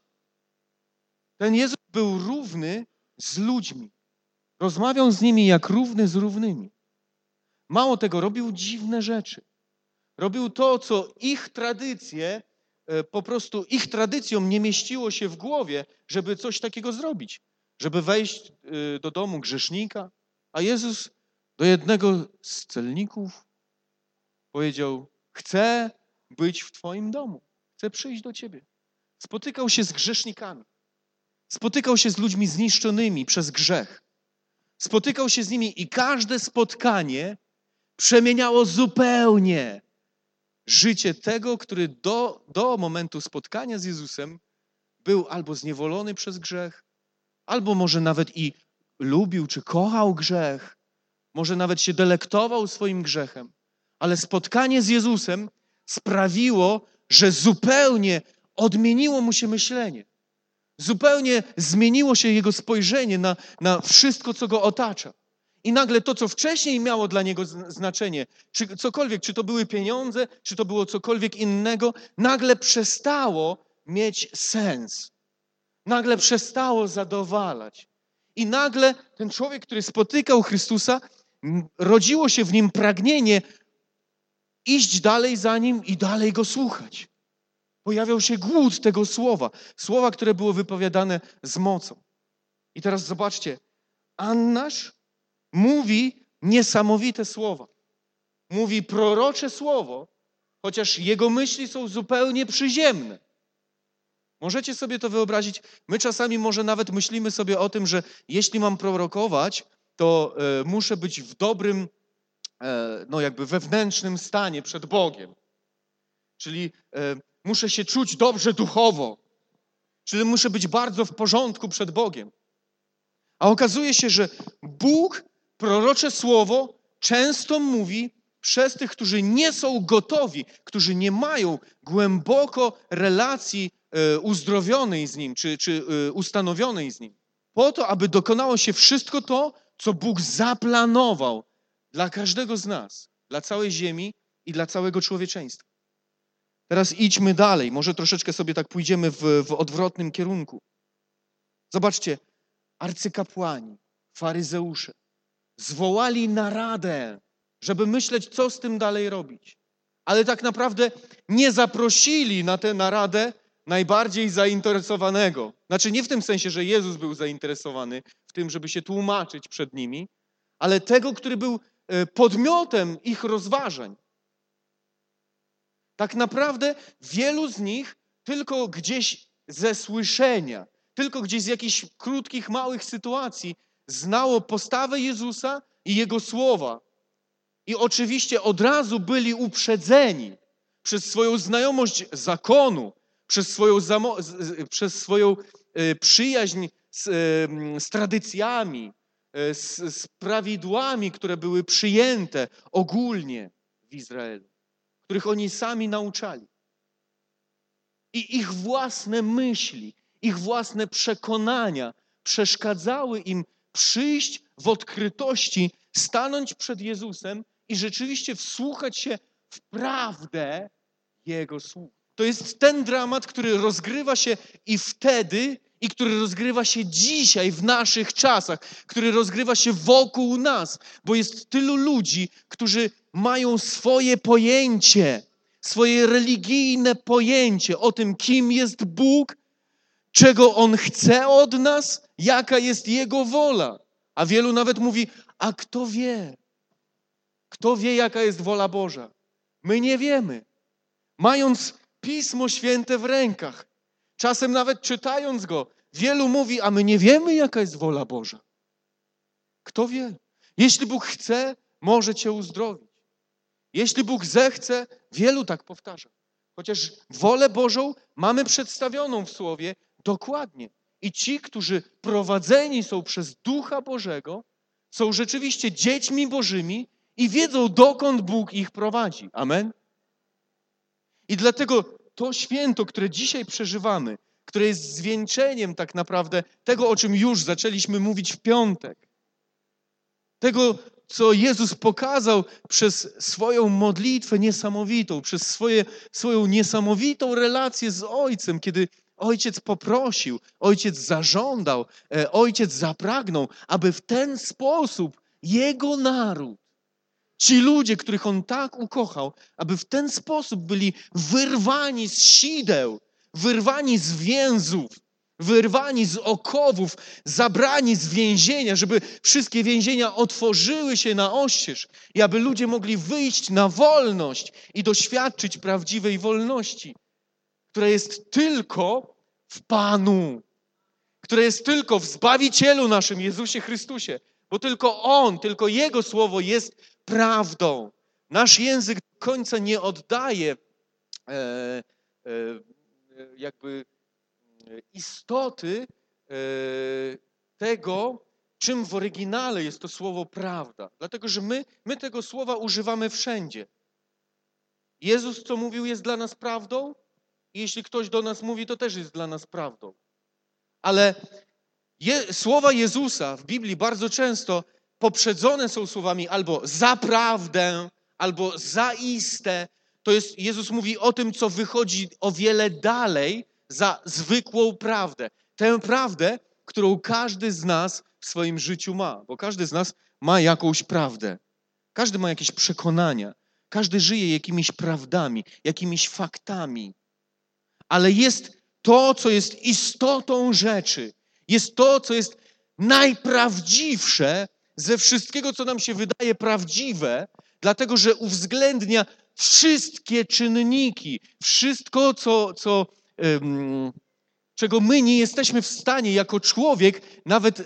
ten Jezus był równy z ludźmi. Rozmawiał z nimi jak równy z równymi. Mało tego, robił dziwne rzeczy. Robił to, co ich tradycje, po prostu ich tradycjom nie mieściło się w głowie, żeby coś takiego zrobić. Żeby wejść do domu grzesznika, a Jezus do jednego z celników powiedział: chcę być w Twoim domu, chcę przyjść do Ciebie. Spotykał się z grzesznikami, spotykał się z ludźmi zniszczonymi przez grzech. Spotykał się z nimi i każde spotkanie przemieniało zupełnie życie tego, który do momentu spotkania z Jezusem był albo zniewolony przez grzech, albo może nawet i lubił czy kochał grzech, może nawet się delektował swoim grzechem, ale spotkanie z Jezusem sprawiło, że zupełnie odmieniło mu się myślenie. Zupełnie zmieniło się jego spojrzenie na wszystko, co go otacza. I nagle to, co wcześniej miało dla niego znaczenie, czy cokolwiek, czy to były pieniądze, czy to było cokolwiek innego, nagle przestało mieć sens. Nagle przestało zadowalać. I nagle ten człowiek, który spotykał Chrystusa, rodziło się w nim pragnienie iść dalej za Nim i dalej Go słuchać. Pojawiał się głód tego słowa, które było wypowiadane z mocą. I teraz zobaczcie, Annasz mówi niesamowite słowa. Mówi prorocze słowo, chociaż jego myśli są zupełnie przyziemne. Możecie sobie to wyobrazić? My czasami może nawet myślimy sobie o tym, że jeśli mam prorokować, to muszę być w dobrym, jakby wewnętrznym stanie przed Bogiem. Czyli muszę się czuć dobrze duchowo. Czyli muszę być bardzo w porządku przed Bogiem. A okazuje się, że Bóg prorocze słowo często mówi przez tych, którzy nie są gotowi, którzy nie mają głęboko relacji uzdrowionej z Nim, czy ustanowionej z Nim. Po to, aby dokonało się wszystko to, co Bóg zaplanował dla każdego z nas, dla całej ziemi i dla całego człowieczeństwa. Teraz idźmy dalej, może troszeczkę sobie tak pójdziemy w odwrotnym kierunku. Zobaczcie, arcykapłani, faryzeusze zwołali naradę, żeby myśleć, co z tym dalej robić. Ale tak naprawdę nie zaprosili na tę naradę najbardziej zainteresowanego. Znaczy nie w tym sensie, że Jezus był zainteresowany w tym, żeby się tłumaczyć przed nimi, ale tego, który był podmiotem ich rozważań. Tak naprawdę wielu z nich tylko gdzieś ze słyszenia, tylko gdzieś z jakichś krótkich, małych sytuacji znało postawę Jezusa i Jego słowa. I oczywiście od razu byli uprzedzeni przez swoją znajomość zakonu, przez swoją przyjaźń z tradycjami, z prawidłami, które były przyjęte ogólnie w Izraelu, których oni sami nauczali. I ich własne myśli, ich własne przekonania przeszkadzały im przyjść w odkrytości, stanąć przed Jezusem i rzeczywiście wsłuchać się w prawdę Jego słów. To jest ten dramat, który rozgrywa się i wtedy, i który rozgrywa się dzisiaj w naszych czasach, który rozgrywa się wokół nas, bo jest tylu ludzi, którzy mają swoje pojęcie, swoje religijne pojęcie o tym, kim jest Bóg, czego On chce od nas, jaka jest Jego wola. A wielu nawet mówi, a kto wie? Kto wie, jaka jest wola Boża? My nie wiemy. Mając Pismo Święte w rękach, czasem nawet czytając go, wielu mówi, a my nie wiemy, jaka jest wola Boża. Kto wie? Jeśli Bóg chce, może cię uzdrowić. Jeśli Bóg zechce, wielu tak powtarza. Chociaż wolę Bożą mamy przedstawioną w Słowie dokładnie. I ci, którzy prowadzeni są przez Ducha Bożego, są rzeczywiście dziećmi Bożymi i wiedzą, dokąd Bóg ich prowadzi. Amen? I dlatego to święto, które dzisiaj przeżywamy, które jest zwieńczeniem tak naprawdę tego, o czym już zaczęliśmy mówić w piątek, tego, co Jezus pokazał przez swoją modlitwę niesamowitą, przez swoją niesamowitą relację z Ojcem, kiedy Ojciec poprosił, Ojciec zażądał, Ojciec zapragnął, aby w ten sposób Jego naród, ci ludzie, których On tak ukochał, aby w ten sposób byli wyrwani z sideł, wyrwani z więzów, wyrwani z okowów, zabrani z więzienia, żeby wszystkie więzienia otworzyły się na oścież i aby ludzie mogli wyjść na wolność i doświadczyć prawdziwej wolności, która jest tylko w Panu, która jest tylko w Zbawicielu naszym, Jezusie Chrystusie, bo tylko On, tylko Jego Słowo jest prawdą. Nasz język do końca nie oddaje jakby istoty tego, czym w oryginale jest to słowo prawda. Dlatego, że my tego słowa używamy wszędzie. Jezus, co mówił, jest dla nas prawdą i jeśli ktoś do nas mówi, to też jest dla nas prawdą. Ale słowa Jezusa w Biblii bardzo często poprzedzone są słowami albo zaprawdę, albo zaiste. To jest, Jezus mówi o tym, co wychodzi o wiele dalej za zwykłą prawdę. Tę prawdę, którą każdy z nas w swoim życiu ma, bo każdy z nas ma jakąś prawdę. Każdy ma jakieś przekonania. Każdy żyje jakimiś prawdami, jakimiś faktami. Ale jest to, co jest istotą rzeczy. Jest to, co jest najprawdziwsze ze wszystkiego, co nam się wydaje prawdziwe, dlatego, że uwzględnia wszystkie czynniki, wszystko, czego my nie jesteśmy w stanie jako człowiek nawet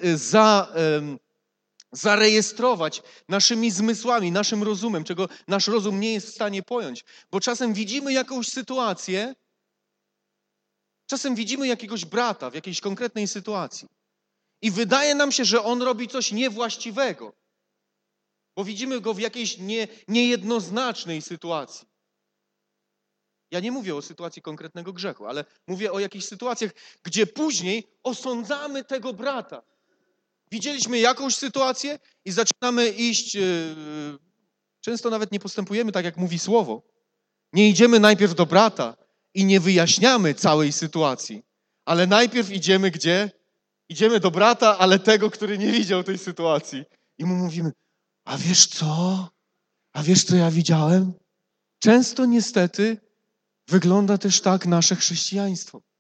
zarejestrować naszymi zmysłami, naszym rozumem, czego nasz rozum nie jest w stanie pojąć. Bo czasem widzimy jakąś sytuację, czasem widzimy jakiegoś brata w jakiejś konkretnej sytuacji i wydaje nam się, że on robi coś niewłaściwego, bo widzimy go w jakiejś niejednoznacznej sytuacji. Ja nie mówię o sytuacji konkretnego grzechu, ale mówię o jakichś sytuacjach, gdzie później osądzamy tego brata. Widzieliśmy jakąś sytuację i zaczynamy iść, często nawet nie postępujemy tak, jak mówi Słowo. Nie idziemy najpierw do brata i nie wyjaśniamy całej sytuacji, ale najpierw idziemy gdzie? Idziemy do brata, ale tego, który nie widział tej sytuacji. I mu mówimy, a wiesz co? A wiesz, co ja widziałem? Często niestety wygląda też tak nasze chrześcijaństwo.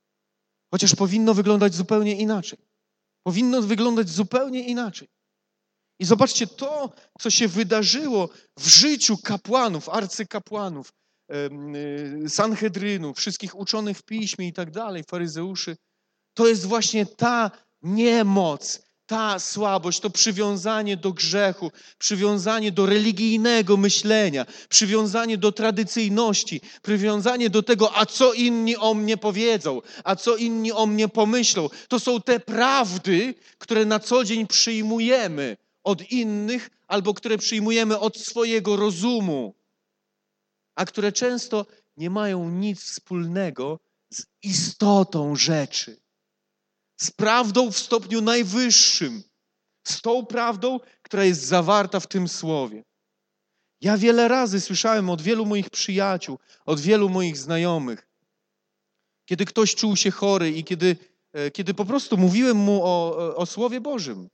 Chociaż powinno wyglądać zupełnie inaczej. Powinno wyglądać zupełnie inaczej. I zobaczcie to, co się wydarzyło w życiu kapłanów, arcykapłanów, Sanhedrynu, wszystkich uczonych w piśmie i tak dalej, faryzeuszy. To jest właśnie ta niemoc, ta słabość, to przywiązanie do grzechu, przywiązanie do religijnego myślenia, przywiązanie do tradycyjności, przywiązanie do tego, a co inni o mnie powiedzą, a co inni o mnie pomyślą. To są te prawdy, które na co dzień przyjmujemy od innych albo które przyjmujemy od swojego rozumu, a które często nie mają nic wspólnego z istotą rzeczy, z prawdą w stopniu najwyższym, z tą prawdą, która jest zawarta w tym słowie. Ja wiele razy słyszałem od wielu moich przyjaciół, od wielu moich znajomych, kiedy ktoś czuł się chory i kiedy po prostu mówiłem mu o Słowie Bożym,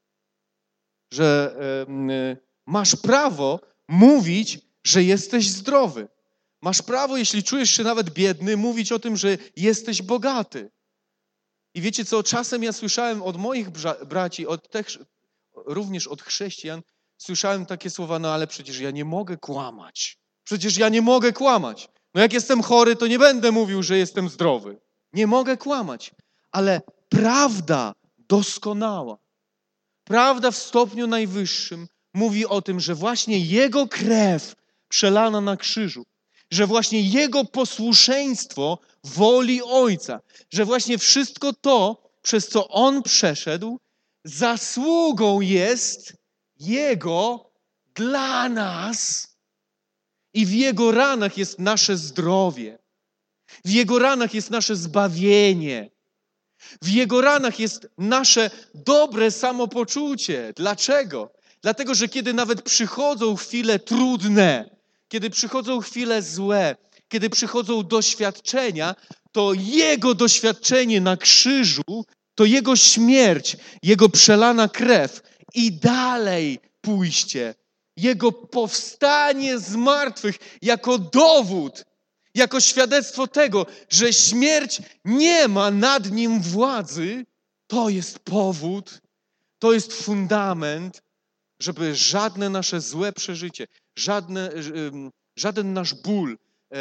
że masz prawo mówić, że jesteś zdrowy. Masz prawo, jeśli czujesz się nawet biedny, mówić o tym, że jesteś bogaty. I wiecie co, czasem ja słyszałem od moich braci, również od chrześcijan, słyszałem takie słowa, no ale przecież ja nie mogę kłamać. Przecież ja nie mogę kłamać. No jak jestem chory, to nie będę mówił, że jestem zdrowy. Nie mogę kłamać. Ale prawda doskonała, prawda w stopniu najwyższym mówi o tym, że właśnie Jego krew przelana na krzyżu, że właśnie Jego posłuszeństwo woli Ojca, że właśnie wszystko to, przez co On przeszedł, zasługą jest Jego dla nas i w Jego ranach jest nasze zdrowie, w Jego ranach jest nasze zbawienie, w Jego ranach jest nasze dobre samopoczucie. Dlaczego? Dlatego, że kiedy nawet przychodzą chwile trudne, kiedy przychodzą chwile złe, kiedy przychodzą doświadczenia, to Jego doświadczenie na krzyżu, to Jego śmierć, Jego przelana krew i dalej pójście, Jego powstanie z martwych jako dowód, jako świadectwo tego, że śmierć nie ma nad Nim władzy, to jest powód, to jest fundament, żeby żadne nasze złe przeżycie, żaden nasz ból,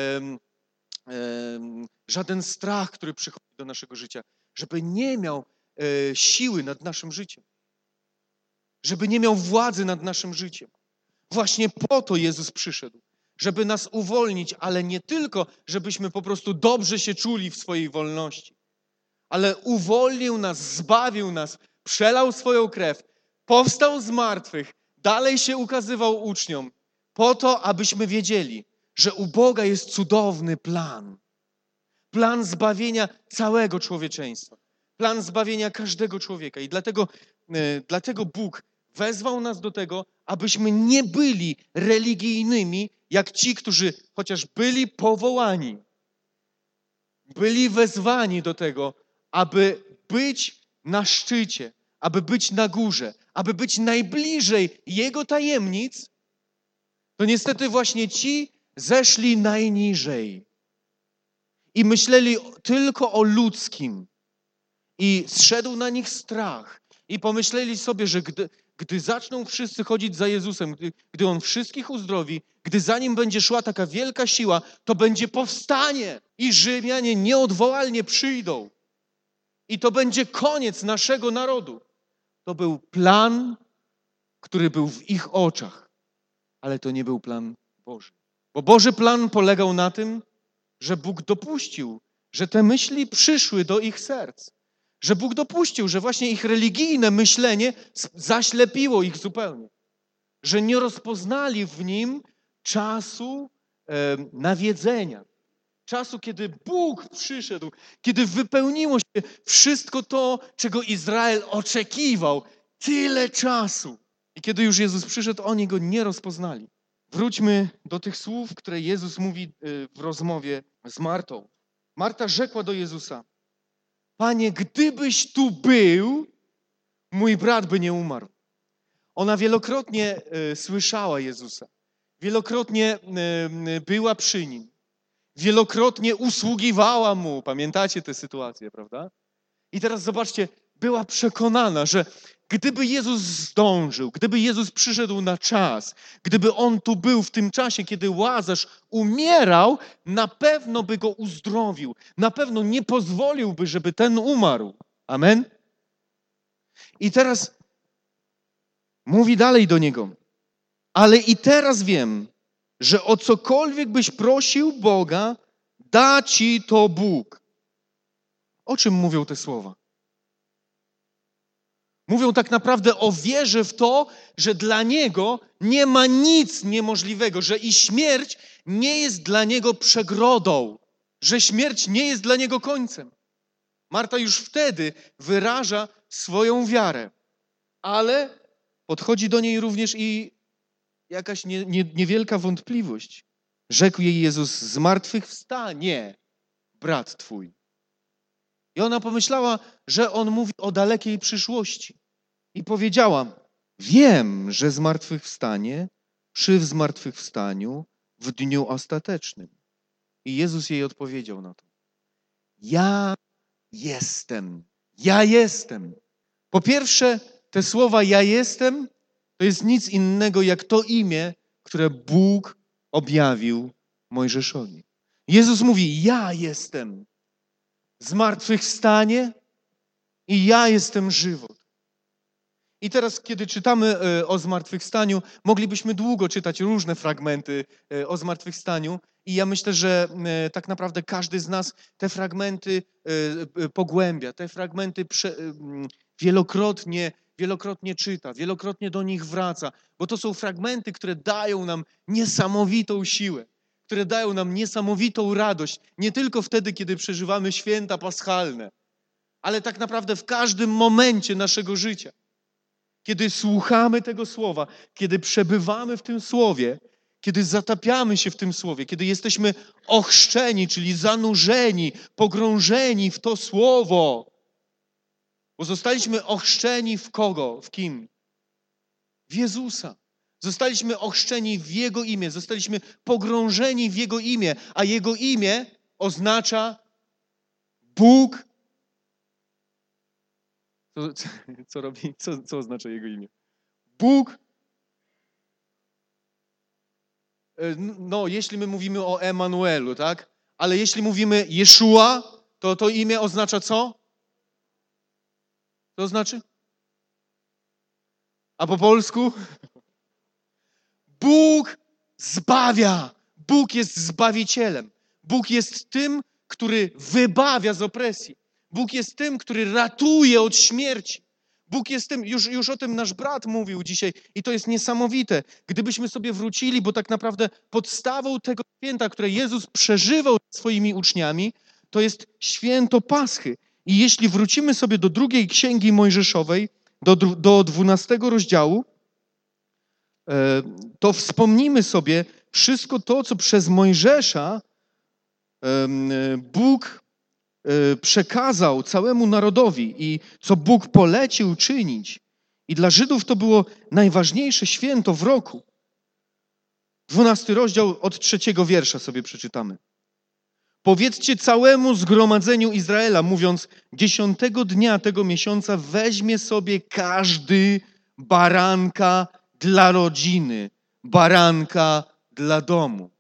żaden strach, który przychodzi do naszego życia, żeby nie miał siły nad naszym życiem, żeby nie miał władzy nad naszym życiem. Właśnie po to Jezus przyszedł, żeby nas uwolnić, ale nie tylko, żebyśmy po prostu dobrze się czuli w swojej wolności, ale uwolnił nas, zbawił nas, przelał swoją krew, powstał z martwych, dalej się ukazywał uczniom, po to, abyśmy wiedzieli, że u Boga jest cudowny plan. Plan zbawienia całego człowieczeństwa. Plan zbawienia każdego człowieka. I dlatego Bóg wezwał nas do tego, abyśmy nie byli religijnymi, jak ci, którzy chociaż byli powołani, byli wezwani do tego, aby być na szczycie, aby być na górze, aby być najbliżej Jego tajemnic, to niestety właśnie ci zeszli najniżej i myśleli tylko o ludzkim i zszedł na nich strach i pomyśleli sobie, że gdy zaczną wszyscy chodzić za Jezusem, gdy On wszystkich uzdrowi, gdy za Nim będzie szła taka wielka siła, to będzie powstanie i Rzymianie nieodwołalnie przyjdą i to będzie koniec naszego narodu. To był plan, który był w ich oczach, ale to nie był plan Boży. Bo Boży plan polegał na tym, że Bóg dopuścił, że te myśli przyszły do ich serc. Że Bóg dopuścił, że właśnie ich religijne myślenie zaślepiło ich zupełnie. Że nie rozpoznali w nim czasu nawiedzenia. Czasu, kiedy Bóg przyszedł, kiedy wypełniło się wszystko to, czego Izrael oczekiwał. Tyle czasu. I kiedy już Jezus przyszedł, oni Go nie rozpoznali. Wróćmy do tych słów, które Jezus mówi w rozmowie z Martą. Marta rzekła do Jezusa: Panie, gdybyś tu był, mój brat by nie umarł. Ona wielokrotnie słyszała Jezusa. Wielokrotnie była przy Nim. wielokrotnie usługiwała mu. Pamiętacie tę sytuację, prawda? I teraz zobaczcie, była przekonana, że gdyby Jezus zdążył, gdyby Jezus przyszedł na czas, gdyby On tu był w tym czasie, kiedy Łazarz umierał, na pewno by go uzdrowił. Na pewno nie pozwoliłby, żeby ten umarł. Amen? I teraz mówi dalej do niego. Ale i teraz wiem, że o cokolwiek byś prosił Boga, da ci to Bóg. O czym mówią te słowa? Mówią tak naprawdę o wierze w to, że dla Niego nie ma nic niemożliwego, że i śmierć nie jest dla Niego przegrodą, że śmierć nie jest dla Niego końcem. Marta już wtedy wyraża swoją wiarę, ale podchodzi do niej również i jakaś niewielka wątpliwość. Rzekł jej Jezus, zmartwychwstanie brat twój. I ona pomyślała, że on mówi o dalekiej przyszłości. I powiedziała, wiem, że zmartwychwstanie przy zmartwychwstaniu w dniu ostatecznym. I Jezus jej odpowiedział na to. Ja jestem. Ja jestem. Po pierwsze, te słowa ja jestem to jest nic innego jak to imię, które Bóg objawił Mojżeszowi. Jezus mówi, ja jestem zmartwychwstanie i ja jestem żywot. I teraz, kiedy czytamy o zmartwychwstaniu, moglibyśmy długo czytać różne fragmenty o zmartwychwstaniu i ja myślę, że tak naprawdę każdy z nas te fragmenty pogłębia, te fragmenty wielokrotnie czyta, wielokrotnie do nich wraca, bo to są fragmenty, które dają nam niesamowitą siłę, które dają nam niesamowitą radość, nie tylko wtedy, kiedy przeżywamy święta paschalne, ale tak naprawdę w każdym momencie naszego życia. Kiedy słuchamy tego słowa, kiedy przebywamy w tym słowie, kiedy zatapiamy się w tym słowie, kiedy jesteśmy ochrzczeni, czyli zanurzeni, pogrążeni w to słowo, bo zostaliśmy ochrzczeni w kogo? W kim? W Jezusa. Zostaliśmy ochrzczeni w Jego imię, zostaliśmy pogrążeni w Jego imię, a Jego imię oznacza Bóg. Co robi? Co oznacza Jego imię? Bóg. No, jeśli my mówimy o Emanuelu, tak? Ale jeśli mówimy Jeszua, to imię oznacza co? Co znaczy? A po polsku? Bóg zbawia. Bóg jest Zbawicielem. Bóg jest tym, który wybawia z opresji. Bóg jest tym, który ratuje od śmierci. Bóg jest tym, już o tym nasz brat mówił dzisiaj i to jest niesamowite. Gdybyśmy sobie wrócili, bo tak naprawdę podstawą tego święta, które Jezus przeżywał z swoimi uczniami, to jest święto Paschy. I jeśli wrócimy sobie do drugiej księgi Mojżeszowej, do 12 rozdziału, to wspomnimy sobie wszystko to, co przez Mojżesza Bóg przekazał całemu narodowi i co Bóg polecił czynić. I dla Żydów to było najważniejsze święto w roku. 12 rozdział od 3 wiersza sobie przeczytamy. Powiedzcie całemu zgromadzeniu Izraela, mówiąc, 10 dnia tego miesiąca weźmie sobie każdy baranka dla rodziny, baranka dla domu.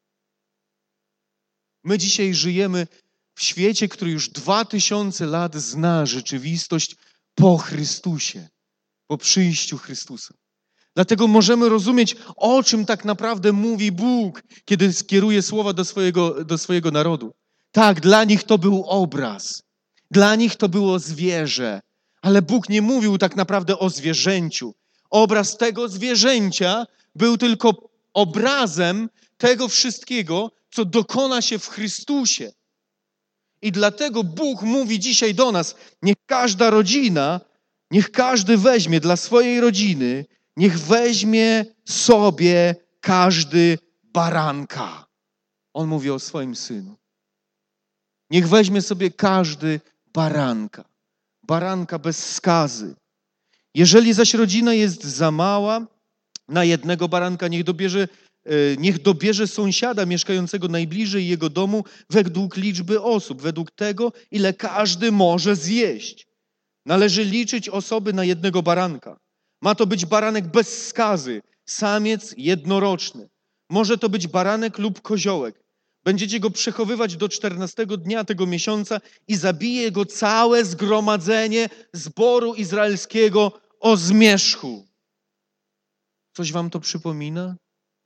My dzisiaj żyjemy w świecie, który już 2000 lat zna rzeczywistość po Chrystusie, po przyjściu Chrystusa. Dlatego możemy rozumieć, o czym tak naprawdę mówi Bóg, kiedy skieruje słowa do swojego narodu. Tak, dla nich to był obraz, dla nich to było zwierzę, ale Bóg nie mówił tak naprawdę o zwierzęciu. Obraz tego zwierzęcia był tylko obrazem tego wszystkiego, co dokona się w Chrystusie. I dlatego Bóg mówi dzisiaj do nas, niech każda rodzina, niech każdy weźmie dla swojej rodziny, niech weźmie sobie każdy baranka. On mówi o swoim synu. Niech weźmie sobie każdy baranka. Baranka bez skazy. Jeżeli zaś rodzina jest za mała, na jednego baranka niech dobierze niech dobierze sąsiada mieszkającego najbliżej jego domu według liczby osób, według tego, ile każdy może zjeść. Należy liczyć osoby na jednego baranka. Ma to być baranek bez skazy, samiec jednoroczny. Może to być baranek lub koziołek. Będziecie go przechowywać do 14 dnia tego miesiąca i zabije go całe zgromadzenie zboru izraelskiego o zmierzchu. Coś wam to przypomina?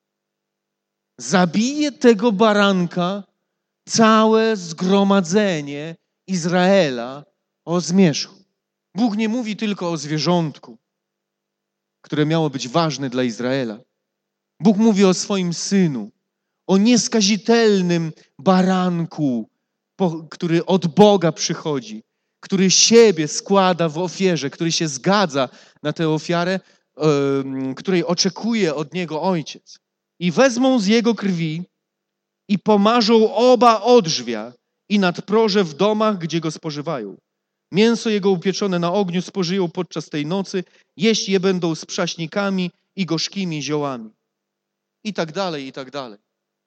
Zabije tego baranka całe zgromadzenie Izraela o zmierzchu. Bóg nie mówi tylko o zwierzątku, które miało być ważne dla Izraela. Bóg mówi o swoim Synu, o nieskazitelnym baranku, który od Boga przychodzi, który siebie składa w ofierze, który się zgadza na tę ofiarę, której oczekuje od Niego Ojciec. I wezmą z Jego krwi i pomarzą oba odrzwia i nadproże w domach, gdzie go spożywają. Mięso jego upieczone na ogniu spożyją podczas tej nocy, jeść je będą z przaśnikami i gorzkimi ziołami. I tak dalej, i tak dalej.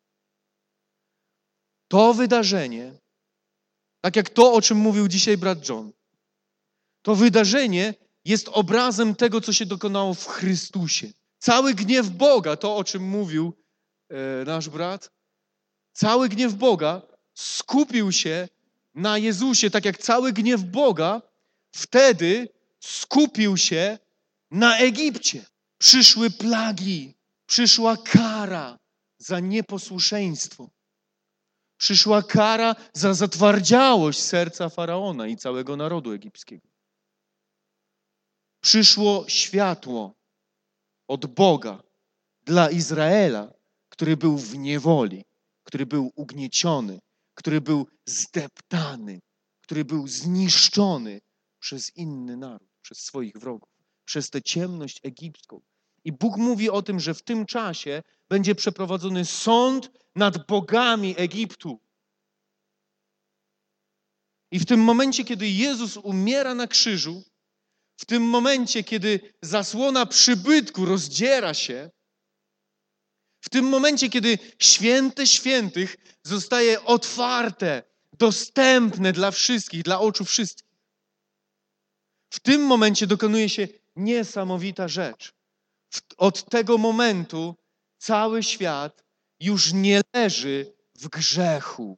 To wydarzenie, tak jak to, o czym mówił dzisiaj brat John, to wydarzenie jest obrazem tego, co się dokonało w Chrystusie. Cały gniew Boga, to o czym mówił nasz brat, cały gniew Boga skupił się na Jezusie, tak jak cały gniew Boga wtedy skupił się na Egipcie. Przyszły plagi, przyszła kara za nieposłuszeństwo. Przyszła kara za zatwardziałość serca Faraona i całego narodu egipskiego. Przyszło światło od Boga dla Izraela, który był w niewoli, który był ugnieciony, który był zdeptany, który był zniszczony przez inny naród, przez swoich wrogów, przez tę ciemność egipską. I Bóg mówi o tym, że w tym czasie będzie przeprowadzony sąd nad bogami Egiptu. I w tym momencie, kiedy Jezus umiera na krzyżu, w tym momencie, kiedy zasłona przybytku rozdziera się, w tym momencie, kiedy święte świętych zostaje otwarte, dostępne dla wszystkich, dla oczu wszystkich, w tym momencie dokonuje się niesamowita rzecz. Od tego momentu cały świat już nie leży w grzechu,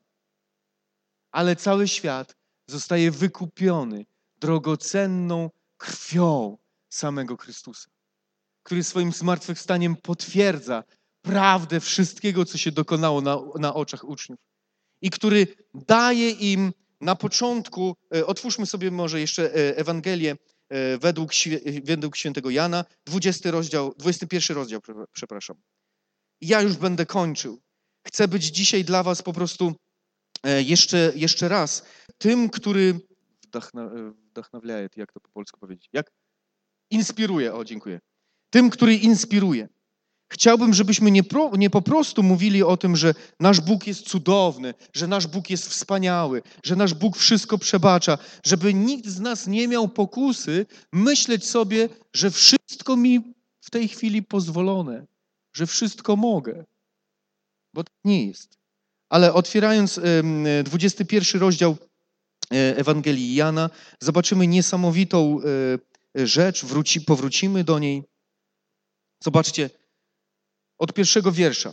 ale cały świat zostaje wykupiony drogocenną krwią samego Chrystusa, który swoim zmartwychwstaniem potwierdza prawdę wszystkiego, co się dokonało na oczach uczniów i który daje im na początku, otwórzmy sobie może jeszcze Ewangelię według świętego Jana, 21 rozdział, przepraszam. Ja już będę kończył. Chcę być dzisiaj dla was po prostu jeszcze raz tym, który wdachnawiaje, jak to po polsku powiedzieć? Jak? Inspiruje, dziękuję. Tym, który inspiruje. Chciałbym, żebyśmy nie po prostu mówili o tym, że nasz Bóg jest cudowny, że nasz Bóg jest wspaniały, że nasz Bóg wszystko przebacza, żeby nikt z nas nie miał pokusy myśleć sobie, że wszystko mi w tej chwili pozwolone, że wszystko mogę, bo tak nie jest. Ale otwierając 21 rozdział Ewangelii Jana, zobaczymy niesamowitą rzecz, powrócimy do niej. Zobaczcie, od pierwszego wiersza.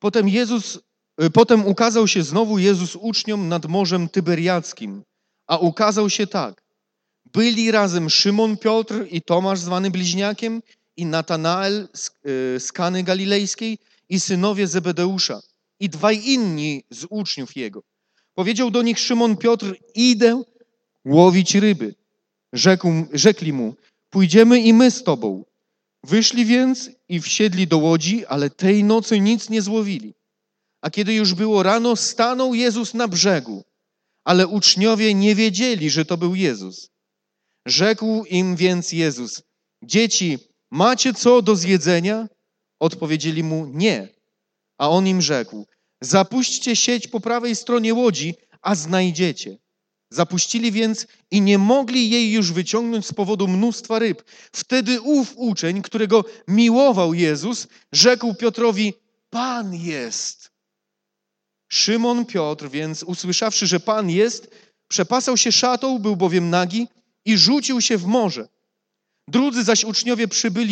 Potem ukazał się znowu Jezus uczniom nad Morzem Tyberiackim, a ukazał się tak. Byli razem Szymon Piotr i Tomasz zwany Bliźniakiem i Natanael z Kany Galilejskiej i synowie Zebedeusza i dwaj inni z uczniów Jego. Powiedział do nich Szymon Piotr, idę łowić ryby. Rzekli mu, pójdziemy i my z Tobą. Wyszli więc i wsiedli do łodzi, ale tej nocy nic nie złowili. A kiedy już było rano, stanął Jezus na brzegu, ale uczniowie nie wiedzieli, że to był Jezus. Rzekł im więc Jezus, dzieci, macie co do zjedzenia? Odpowiedzieli mu, nie. A on im rzekł, zapuśćcie sieć po prawej stronie łodzi, a znajdziecie. Zapuścili więc i nie mogli jej już wyciągnąć z powodu mnóstwa ryb. Wtedy ów uczeń, którego miłował Jezus, rzekł Piotrowi, Pan jest. Szymon Piotr więc, usłyszawszy, że Pan jest, przepasał się szatą, był bowiem nagi i rzucił się w morze. Drudzy zaś uczniowie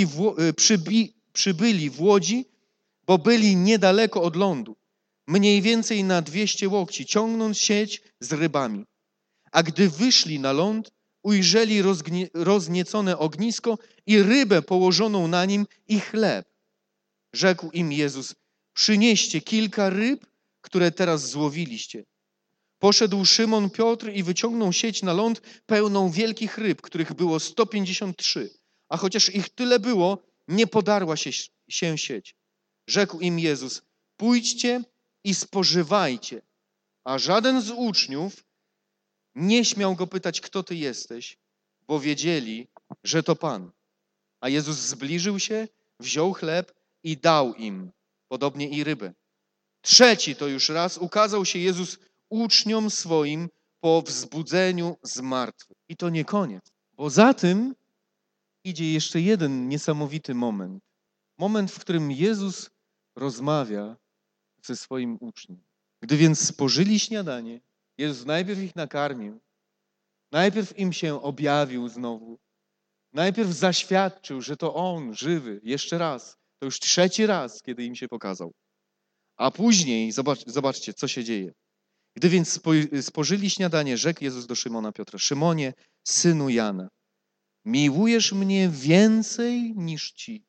przybyli w łodzi, bo byli niedaleko od lądu, mniej więcej na 200 łokci, ciągnąc sieć z rybami. A gdy wyszli na ląd, ujrzeli rozniecone ognisko i rybę położoną na nim i chleb. Rzekł im Jezus, przynieście kilka ryb, które teraz złowiliście. Poszedł Szymon Piotr i wyciągnął sieć na ląd pełną wielkich ryb, których było 153. A chociaż ich tyle było, nie podarła się sieć. Rzekł im Jezus, pójdźcie i spożywajcie. A żaden z uczniów nie śmiał go pytać, kto ty jesteś, bo wiedzieli, że to Pan. A Jezus zbliżył się, wziął chleb i dał im, podobnie i rybę. Trzeci to już raz ukazał się Jezus uczniom swoim po wzbudzeniu z martwych. I to nie koniec, bo za tym idzie jeszcze jeden niesamowity moment. Moment, w którym Jezus rozmawia ze swoim uczniem. Gdy więc spożyli śniadanie, Jezus najpierw ich nakarmił, najpierw im się objawił znowu, najpierw zaświadczył, że to On, żywy, jeszcze raz. To już trzeci raz, kiedy im się pokazał. A później, zobaczcie, co się dzieje. Gdy więc spożyli śniadanie, rzekł Jezus do Szymona Piotra, Szymonie, synu Jana, miłujesz mnie więcej niż ci?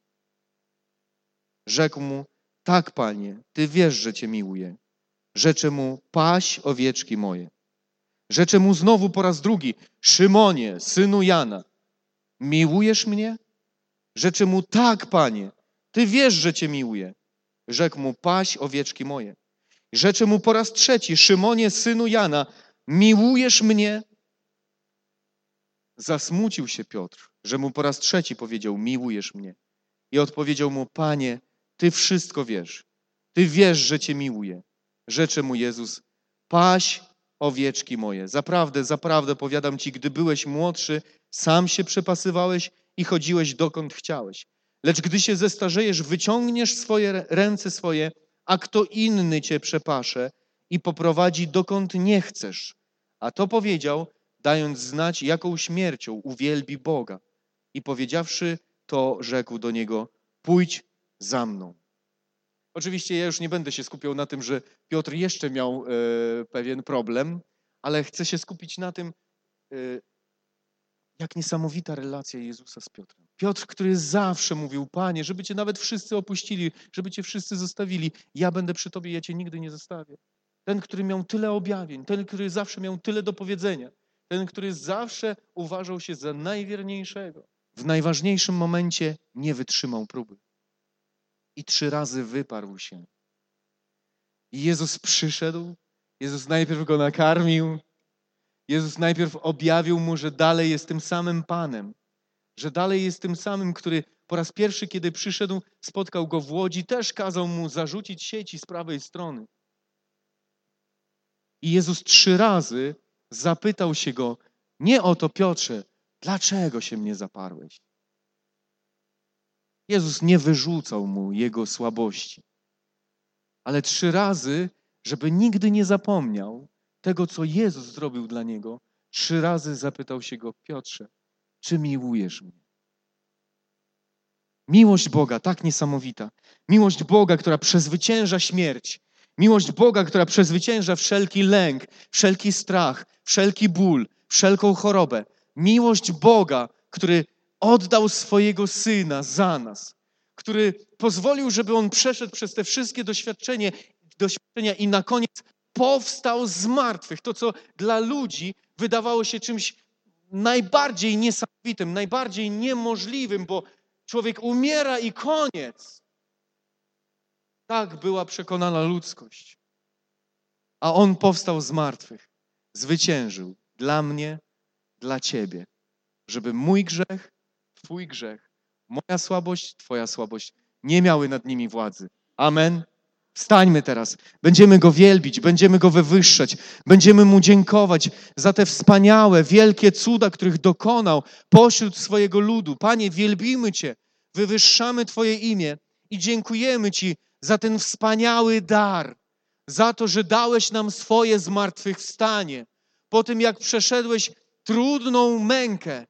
Rzekł mu, tak, Panie, Ty wiesz, że Cię miłuję. Rzecze mu, paś owieczki moje. Rzecze mu znowu po raz drugi, Szymonie, synu Jana, miłujesz mnie? Rzecze mu, tak, Panie, Ty wiesz, że Cię miłuję. Rzekł mu, paś owieczki moje. Rzecze mu po raz trzeci, Szymonie, synu Jana, miłujesz mnie? Zasmucił się Piotr, że mu po raz trzeci powiedział, miłujesz mnie. I odpowiedział mu, Panie, Ty wszystko wiesz. Ty wiesz, że Cię miłuję. Rzecze mu Jezus, paś owieczki moje. Zaprawdę, zaprawdę powiadam Ci, gdy byłeś młodszy, sam się przepasywałeś i chodziłeś dokąd chciałeś. Lecz gdy się zestarzejesz, wyciągniesz ręce swoje, a kto inny Cię przepasze i poprowadzi dokąd nie chcesz. A to powiedział, dając znać, jaką śmiercią uwielbi Boga. I powiedziawszy to, rzekł do niego, pójdź za mną. Oczywiście ja już nie będę się skupiał na tym, że Piotr jeszcze miał pewien problem, ale chcę się skupić na tym, jak niesamowita relacja Jezusa z Piotrem. Piotr, który zawsze mówił, Panie, żeby Cię nawet wszyscy opuścili, żeby Cię wszyscy zostawili, ja będę przy Tobie, ja Cię nigdy nie zostawię. Ten, który miał tyle objawień, ten, który zawsze miał tyle do powiedzenia, ten, który zawsze uważał się za najwierniejszego. W najważniejszym momencie nie wytrzymał próby. I 3 razy wyparł się. I Jezus przyszedł, Jezus najpierw go nakarmił, Jezus najpierw objawił mu, że dalej jest tym samym Panem, że dalej jest tym samym, który po raz pierwszy, kiedy przyszedł, spotkał go w łodzi, też kazał mu zarzucić sieci z prawej strony. I Jezus 3 razy zapytał się go, nie o to, Piotrze, dlaczego się mnie zaparłeś? Jezus nie wyrzucał mu jego słabości, ale 3 razy, żeby nigdy nie zapomniał tego, co Jezus zrobił dla niego, 3 razy zapytał się go, Piotrze, czy miłujesz mnie? Miłość Boga tak niesamowita. Miłość Boga, która przezwycięża śmierć. Miłość Boga, która przezwycięża wszelki lęk, wszelki strach, wszelki ból, wszelką chorobę. Miłość Boga, który oddał swojego Syna za nas, który pozwolił, żeby On przeszedł przez te wszystkie doświadczenia i na koniec powstał z martwych. To, co dla ludzi wydawało się czymś najbardziej niesamowitym, najbardziej niemożliwym, bo człowiek umiera i koniec. Tak była przekonana ludzkość. A On powstał z martwych, zwyciężył dla mnie, dla Ciebie, żeby mój grzech, Twój grzech, moja słabość, Twoja słabość nie miały nad nimi władzy. Amen. Wstańmy teraz. Będziemy Go wielbić, będziemy Go wywyższać, będziemy Mu dziękować za te wspaniałe, wielkie cuda, których dokonał pośród swojego ludu. Panie, wielbimy Cię, wywyższamy Twoje imię i dziękujemy Ci za ten wspaniały dar, za to, że dałeś nam swoje zmartwychwstanie. Po tym, jak przeszedłeś trudną mękę,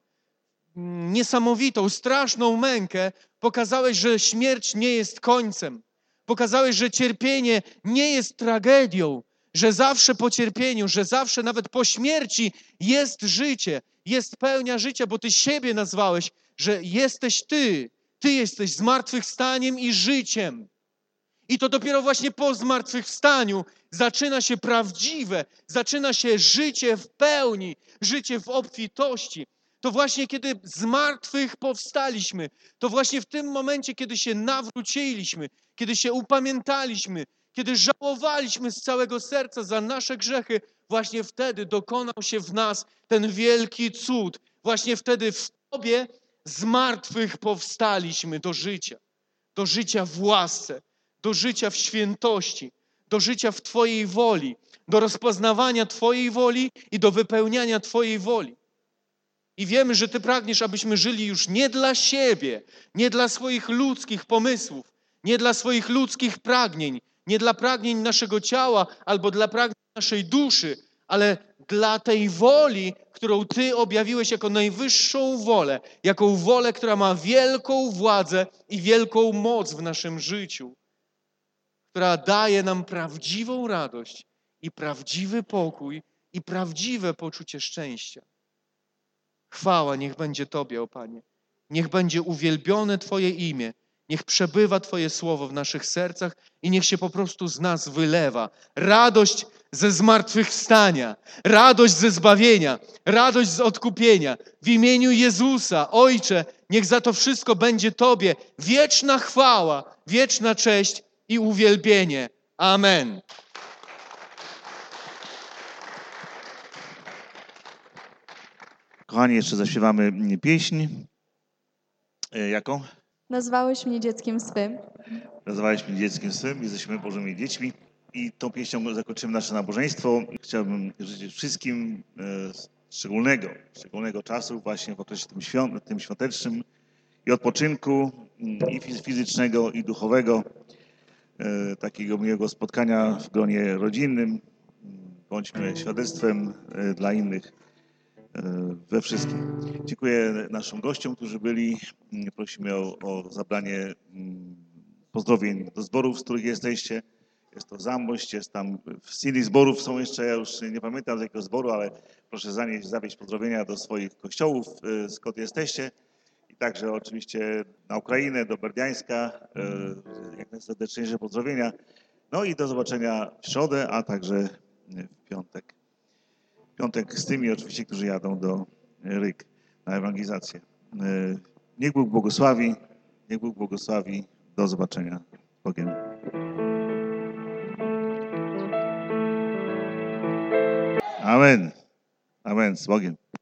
niesamowitą, straszną mękę, pokazałeś, że śmierć nie jest końcem. Pokazałeś, że cierpienie nie jest tragedią, że zawsze po cierpieniu, że zawsze nawet po śmierci jest życie, jest pełnia życia, bo Ty siebie nazwałeś, że jesteś Ty. Ty jesteś zmartwychwstaniem i życiem. I to dopiero właśnie po zmartwychwstaniu zaczyna się prawdziwe, zaczyna się życie w pełni, życie w obfitości. To właśnie kiedy z martwych powstaliśmy, to właśnie w tym momencie, kiedy się nawróciliśmy, kiedy się upamiętaliśmy, kiedy żałowaliśmy z całego serca za nasze grzechy, właśnie wtedy dokonał się w nas ten wielki cud. Właśnie wtedy w Tobie z martwych powstaliśmy do życia w łasce, do życia w świętości, do życia w Twojej woli, do rozpoznawania Twojej woli i do wypełniania Twojej woli. I wiemy, że Ty pragniesz, abyśmy żyli już nie dla siebie, nie dla swoich ludzkich pomysłów, nie dla swoich ludzkich pragnień, nie dla pragnień naszego ciała albo dla pragnień naszej duszy, ale dla tej woli, którą Ty objawiłeś jako najwyższą wolę, jako wolę, która ma wielką władzę i wielką moc w naszym życiu, która daje nam prawdziwą radość i prawdziwy pokój i prawdziwe poczucie szczęścia. Chwała niech będzie Tobie, o Panie. Niech będzie uwielbione Twoje imię. Niech przebywa Twoje słowo w naszych sercach i niech się po prostu z nas wylewa. Radość ze zmartwychwstania, radość ze zbawienia, radość z odkupienia. W imieniu Jezusa, Ojcze, niech za to wszystko będzie Tobie wieczna chwała, wieczna cześć i uwielbienie. Amen. Kochani, jeszcze zaśpiewamy pieśń. Jaką? Nazwałeś mnie dzieckiem swym. Nazwałeś mnie dzieckiem swym, jesteśmy Bożymi dziećmi. I tą pieśnią zakończymy nasze nabożeństwo. Chciałbym życzyć wszystkim szczególnego czasu właśnie w okresie tym świątecznym i odpoczynku i fizycznego, i duchowego. Takiego miłego spotkania w gronie rodzinnym. Bądźmy świadectwem dla innych we wszystkim. Dziękuję naszym gościom, którzy byli. Prosimy o zabranie pozdrowień do zborów, z których jesteście. Jest to Zamość, jest tam w CD zborów są jeszcze, ja już nie pamiętam z jakiego zboru, ale proszę zawieźć pozdrowienia do swoich kościołów, skąd jesteście. I także oczywiście na Ukrainę, do Berdiańska, jak najserdeczniejsze pozdrowienia. No i do zobaczenia w środę, a także w piątek. Piątek z tymi oczywiście, którzy jadą do Ryk na ewangelizację. Niech Bóg błogosławi. Niech Bóg błogosławi. Do zobaczenia. Z Bogiem. Amen. Amen. Z Bogiem.